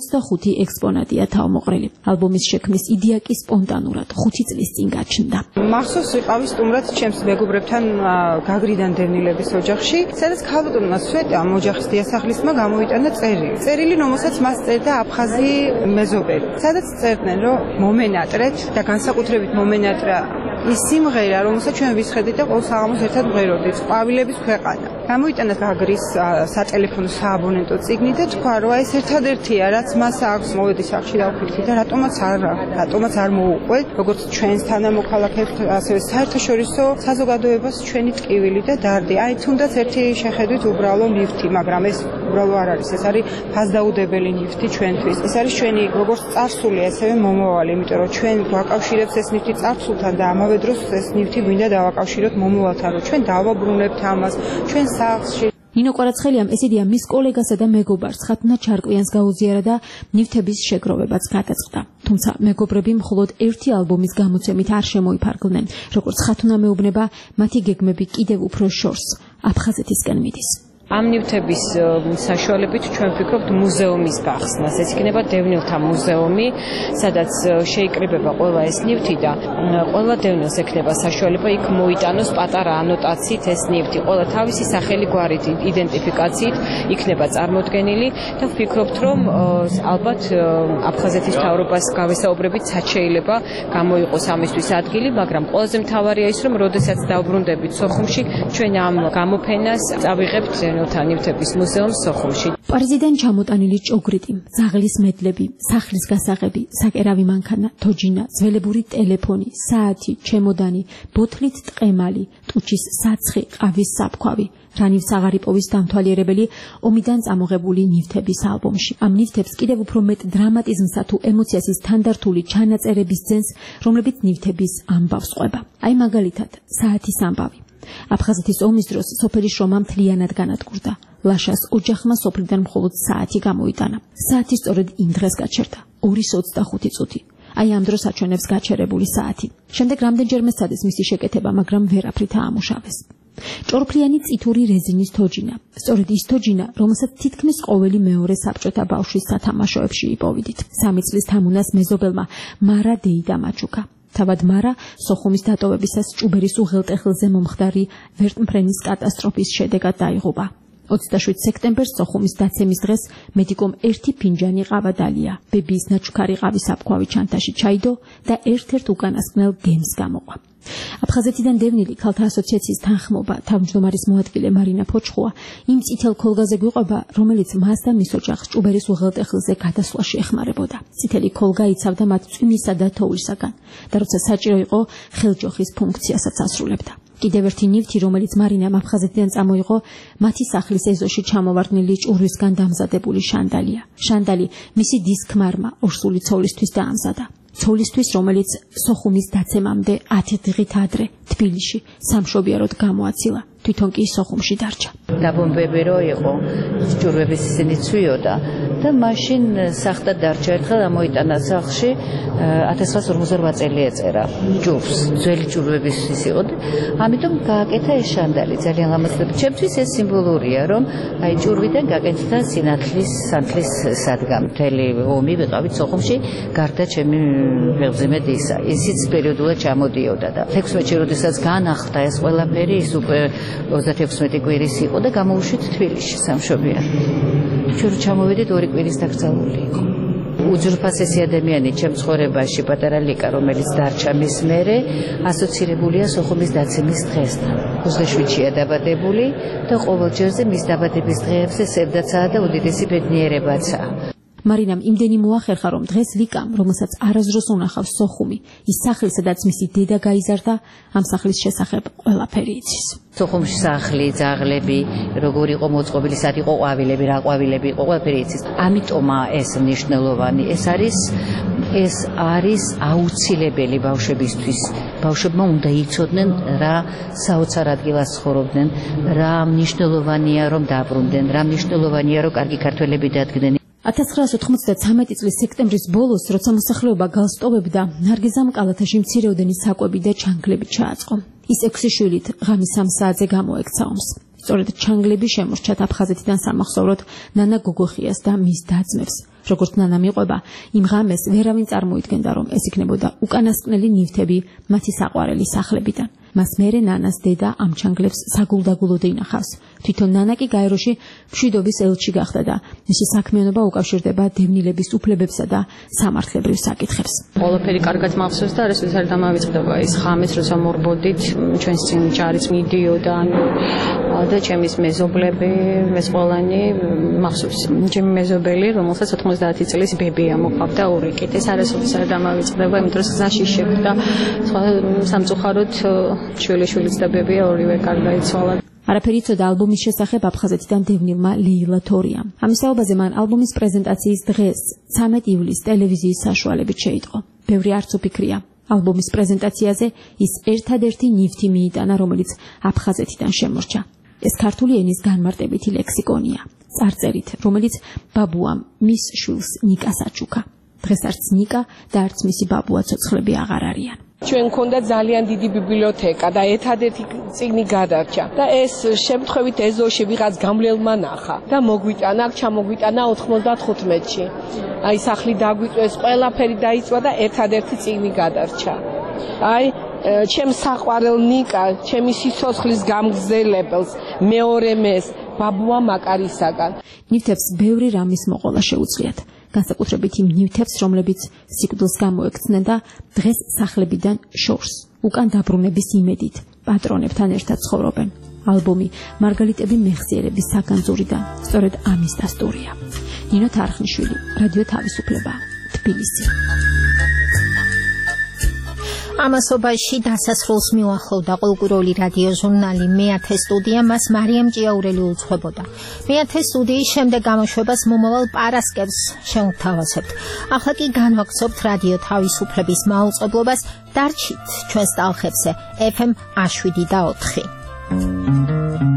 45 ექსპონატია თავმოყრილი. ალბომის შექმნის იდეა კი სპონტანურად 5 წლის წინ გაჩნდა. მახსოვს ვიყავი სტუმრად ჩემს მეგობრებთან გაგრიდან დევნილების ოჯახში, სადაც ქალბატონმა სვეტამ ოჯახის დიასახლისმა გამოიტანა წერილი, რომელსაც მას წერდა აფხაზი მეზობელი. სადაც წერდნენ, რომ მომენატრეთ და განსაკუთრებით მომენატრა ის სიმღერა, რომელსაც ჩვენ ვისხედით და ყოველ საღამოს ერთად მღეროდით, ყვავილების ქვეყანა. გამოიტანა გაგრის სატელეფონო სააბონენტო წიგნი და თქვა, რომ ეს ერთადერთია, რაც მას აქვს, მოვედი სახლში დავფიქრდი და რატომაც არ მოუყვეთ, როგორც ჩვენს თანამოქალაქეებს, ასევე საერთაშორისო საზოგადოებას ჩვენი ტკივილი და დარდი. აი თუნდაც ერთი შეხედვით უბრალო ნივთი, მაგრამ ეს უბრალო არ არის, ეს არის ფასდაუდებელი ნივთი ჩვენთვის. ეს არის ჩვენი როგორც წარსული, ასევე მომავალი, იმიტომ რომ ჩვენ გვაკავშირებს ეს ნივთი წარსულთან და ამავე დროს ეს ნივთი გვინდა დავაკავშიროთ მომავალთან, რომ ჩვენ დავაბრუნებთ ამას, ჩვენ სახლში. ნინო კვარაცხელიამ ეს იდეა მის კოლეგასა და მეგობარს ხათუნა ჩარკვიანს გაუზიარა და ნივთების შეგროვებაც გადაწყდა. თუმცა მეგობრები მხოლოდ ერთი ალბომის გამოცემით არ შემოიფარგლნენ. როგორც ხათუნა მეუბნება, მათი გეგმები კიდევ უფრო შორს აფხაზეთისკენ მიდის. ამ ნივთების საშუალებით ჩვენ ვფიქრობთ მუზეუმის გახსნას. ეს იქნება დევნილთა მუზეუმი, სადაც შეიკრიბება ყველა ეს ნივთი და ყველა დევნილს ექნება საშუალება იქ მოიტანოს პატარა ანოტაციით ეს ნივთი. ყველა თავისი სახელი გვარით იდენტიფიკაციით იქნება წარმოდგენილი და ვფიქრობთ, რომ ალბათ აფხაზეთის მთავრობას გავესაუბრებით, რაც შეიძლება გამოიყოს ამისთვის ადგილი, მაგრამ ყველაზე მთავარია ის, რომ როდესაც დავბრუნდებით სოხუმში, ჩვენ ამ გამოფენას წავიღებთ ნივთების მუზეუმს სოხუმში. პარიზიდან ჩამოტანილი ჭოგრიტი, ძაღლის მედლები, სახლის გასაღები, საკერავი მანქანა, თოჯინა, ძველებური ტელეფონი, საათი, ჩემოდანი, ბოთლით ტყემალი, ტუჩის საცხი, ყავის საფქვავი, რანივ საღარიპოვის დამთვალიერებელი ომიდან წამოღებული ნივთების ალბომში. ამ ნივთებს კიდევ უფრო მეტ დრამატიზმსა თუ ემოციას ის თანდართული ჩანაწერების ძენს, რომლებიც ნივთების ამბავს ყვება. აი მაგალითად, საათის ამბავი. აფხაზეთის ომის დროს სოფელი შრომა მთლიანად განადგურდა. ლაშას ოჯახმა სოფლიდან მხოლოდ საათი გამოიტანა. საათი სწორედ იმ დღეს გაჩერდა, 2:25 წუთი. აი ამ დროს აჩვენებს გაჩერებული საათი. შემდეგ რამდენჯერმე სცადეს მისი შეკეთება, მაგრამ ვერაფრით აამუშავეს. ჭორფლიანი წითური რეზინის თოჯინა. სწორედ ის თოჯინა, რომელსაც თითქმის ყოველი მეორე საბჭოთა ბავშვის სათამაშოებში იპოვიდით. 3 წლის თამუნას მეზობელმა მარა დეიდა მაჩუკა. თავად მარა სოხუმის დატოვებისას ჭუბერის უღელტეხილზე მომხდარი ვერტმფრენის კატასტროფის შედეგად დაიღუპა. 27 სექტემბერს სოხუმის დაცემის დღეს მედიკომ 1 ფინჯანი ყავა დალია. ბებიის ნაჩუქარი ყავის აფქვავი ჩანთაში ჩაიდო და ერთ-ერთ უკანასკნელ გემს გამოყვა. აფხაზეთიდან დევნილი ქალთა ასოციაციის თანხმობა თავმჯდომარის მოადგილე მარინა ფოჩხუა იმ წითელ ქოლგაზე გვიყვება, რომელიც მას და მის ოჯახს ჭუბერის უღელტეხილზე გადასვლაში ეხმარებოდა. წითელი ქოლგა იცავდა მათ წვიმისა და თოვლისაგან და როცა საჭირო იყო, ხელჯოხის ფუნქციასაც ასრულებდა. კიდევ ერთი ნივთი, რომელიც მარინამ აფხაზეთიდან წამოიღო, მათი სახლის ეზოში ჩამოვარდნილი ჭურვისგან დამზადებული შანდალია. შანდალი მისი დისქმარმა ორსული ცოლისთვის დაამზადა. ცოლისთვის, რომელიც სოხუმის დაცემამდე 10 დღით ადრე თბილისში სამშობიაროდ გამოაცილა. თვითონ კი სოხუმში დარჩა. დაბომბები რო იყო, ჭურვების ისინი ცვიოდა და მაშინ სახტა დარჩა. ერთხელ ამოიტანა სახლში 1948 წელი ეწერა ჯურს. ძველი ჭურვების ის იყო და ამიტომ გააკეთა ეს შანდალი. ძალიან ლამაზად. ჩემთვის ეს სიმბოლურია, რომ აი ჭურვიდან გაკეთდა სინათლის სანთლის სადგამ. მთელი ომი ვიყავით სოხუმში, გარდა ჩემი მეგზიმედ ისა. ისიც პერიოდულად ჩამოდიოდა და 16-ში როდესაც განახლდა ეს ყველაფერი, ის უკვე 36 კვირის იყო და გამოვუშვით თბილისში სამშობიაროდ. ჩვენ ჩამოვედით 2 კვირის დაკრძალული იყო. უძვირფასესი ადამიანი ჩემ ცხოვრებაში პატარა ლიკა, რომელიც დარჩა მის მერე, ასოცირებულია სოხუმის დაცემის დღესთან. 27-ია დაბადებული და ყოველ ჯერზე მის დაბადების დღეებზე სევდაცაა და უდიდესი ბედნიერებაცაა. მარინამ იმდენი მოახერხა, რომ დღეს ლიკამ, რომელსაც არასდროს უნახავს სოხუმი, ის სახლი, სადაც მისი დედა გაიზარდა, ამ სახლის შესახებ ყველაფერი იცის. სოხუმში სახლი, ძაღლები, როგორ იყო მოწყობილი, სად იყო ყვავილები, რა ყვავილები იყო, ყველაფერი იცის. ამიტომაა ეს მნიშვნელოვანი. ეს არის აუცილებელი ბავშვებისთვის. ბავშვებმა უნდა იცოდნენ, რა საოცარ ადგილას ცხოვრობდნენ, რა მნიშვნელოვანია რომ დაბრუნდნენ, რა მნიშვნელოვანია რომ კარგი ქართველები დადგნენ. 1993 წლის სექტემბრის ბოლოს, როცა მოსახლეობა გალს ტოვებდა, ნარგიზამ კალათაში მცირეოდენი საკვები და ჩანგლები ჩააწყო. ის 6 შვილით ღამის 3 საათზე გამოექცა ომს. სწორედ ჩანგლები შემორჩათ აფხაზეთიდან სამახსოვროდ ნანა გოგოხიას და მის და-ძმებს. როგორც ნანა მიყვება, იმ ღამეს ვერავინ წარმოიდგენდა, რომ ეს იქნებოდა უკანასკნელი ნივთები მათი საყვარელი სახლებიდან. მას მერე ნანას დედა ამ ჩანგლებს საგულდაგულოდ ინახავს. თვითონ ნანა კი გაეროში მშვიდობის ელჩი გახდა და მისი საქმიანობა უკავშირდება დევნილების უფლებებსა და სამართლებრივ საკითხებს. ყველაფერი კარგად მახსოვს და არის ეს დამავიწყდება ის ღამეს, როცა მორბოდით ჩვენს წინ ჯარიც მიდიოდა და ჩემის მეზობლები, ეს ყველანი მახსოვს. ჩემი მეზობელი, რომელსაც 90 წლის ბებია მოყავდა ურიკით. ეს არასოდეს არ დამავიწყდება, იმიტომ რომ გზაში შეხვდა სამწუხაროდ შვილიშვილიც და ბებია ორივე გარდაიცვალა. არაფერი იცოდა ალბომის შესახებ აფხაზეთიდან დევნილმა ლეილა თორიამ. ამისაობაზე მან ალბომის პრეზენტაციის დღეს 13 ივლისს ტელევიზიის საშუალებით შეიტყო. ბევრი არც უფიქრია. ალბომის პრეზენტაციაზე ის ერთადერთი ნივთი მიიტანა, რომელიც აფხაზეთიდან შემორჩა. ეს ქართული ენის განმარტებითი ლექსიკონია, წარწერით, რომელიც ბაბუამ მის შვილს ნიკას აჩუქა. დღეს არც ნიკა და არც მისი ბაბუა ცოცხლები აღარ არიან. ჩვენ მქონდა ძალიან დიდი ბიბლიოთეკა და ერთადერთი წიგნი გადარჩა და ეს შემთხვევით ეზოში ვიღაც გამლელმა ნახა და მოგვიტანა, აქ ჩამოგვიტანა 95-ში. აი სახლი დაგვიწვეს, ყველაფერი დაიწვა და ერთადერთი წიგნი გადარჩა. აი ჩემ საყვარელ ნიკა, ჩემი სიცოცხლის გამგზელებელს, მეორე მეს, ბაბუა მაკარისაგან. ნივთებს ბევრი რამის მოყოლა შეუძლიათ. განსაკუთრებით იმ ნივთებს, რომლებიც სიკვდილს გამოექცნენ და დღეს სახლებიდან შორს, უკან დაბრუნების იმედით, პატრონებთან ერთად ცხოვრობენ. ალბომი მარგალიტები მეხსიერების საგანძურიდან, სწორედ ამის დასტურია. ნინო თარხნიშვილი, რადიო თავისუფლება, თბილისი. ამასობაში დასასრულს მიუახლოვდა ყოლკუროული რადიო ჟურნალი მეათე სტუდია, მას მარიამ ჭიაურელი უძღვებოდა. მეათე სტუდიის შემდეგ გამოშვებას მომავალ პარასკევს შევთავაზებთ. ახლა კი განვაგრძობთ რადიო თავისუფლების მაუწყებლობას, დარჩით ჩვენს ტალღებზე FM 7 და 4.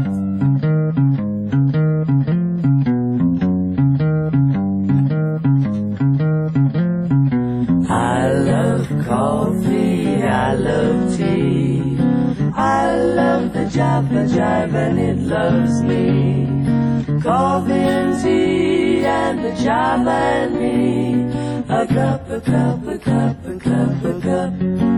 I love tea. I love the jive and it loves me. Coffee and tea and the jive and me. A cup, a cup, a cup, a cup, a cup.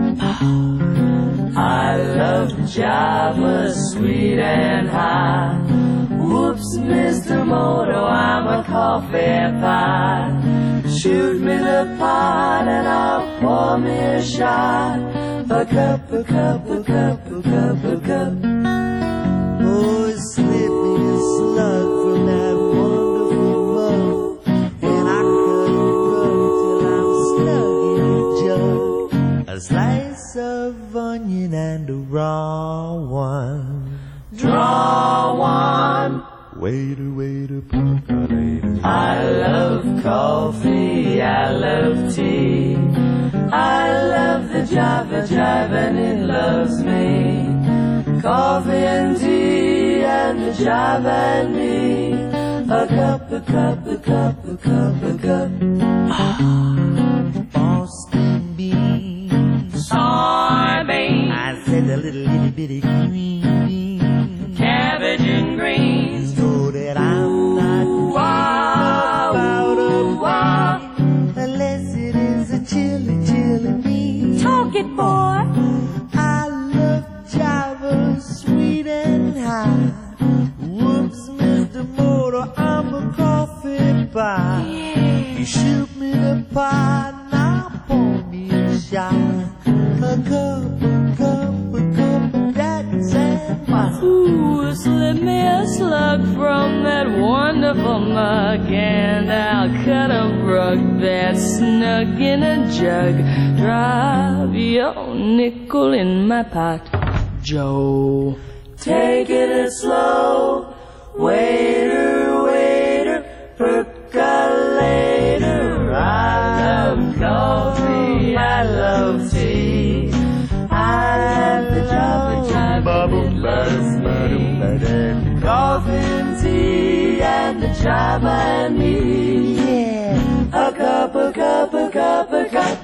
I love Java, sweet and high. Whoops, Mr. Moto, I'm a coffee pie. Shoot me the pot and I'll pour me a shot. A cup, a cup, a cup, a cup, a cup. Oh, slip me a slug from that wonderful mug, and I cut and run till I'm snug in a jug. A slice of onion and a raw one. Draw one. Waiter, waiter, percolator. I love coffee, I love tea. I love the Java jive and it loves me. Coffee and tea and the jive and me. A cup, a cup, a cup, a cup, a cup. Boston beans. Soybeans. I said a little itty bitty green beans. Cabbage and greens. So that I'm not about a walk unless it is a chili, chili bean. Talk it, boy. I love Java, sweet and high. Whoops, Mr. Motor, I'm a coffee pie. Yeah. You shoot me the now pour me a shot. A cup of Jack's and wine. Ooh, slip me a slug from that wonderful mug, and I'll cut a rug that's snug in a jug. Drop your nickel in my pot, Joe. Take it slow, waiter, waiter, percolator. I love coffee, I love tea, I love bubble loves me. Coffee and tea and the chime and me. Yeah. A cup,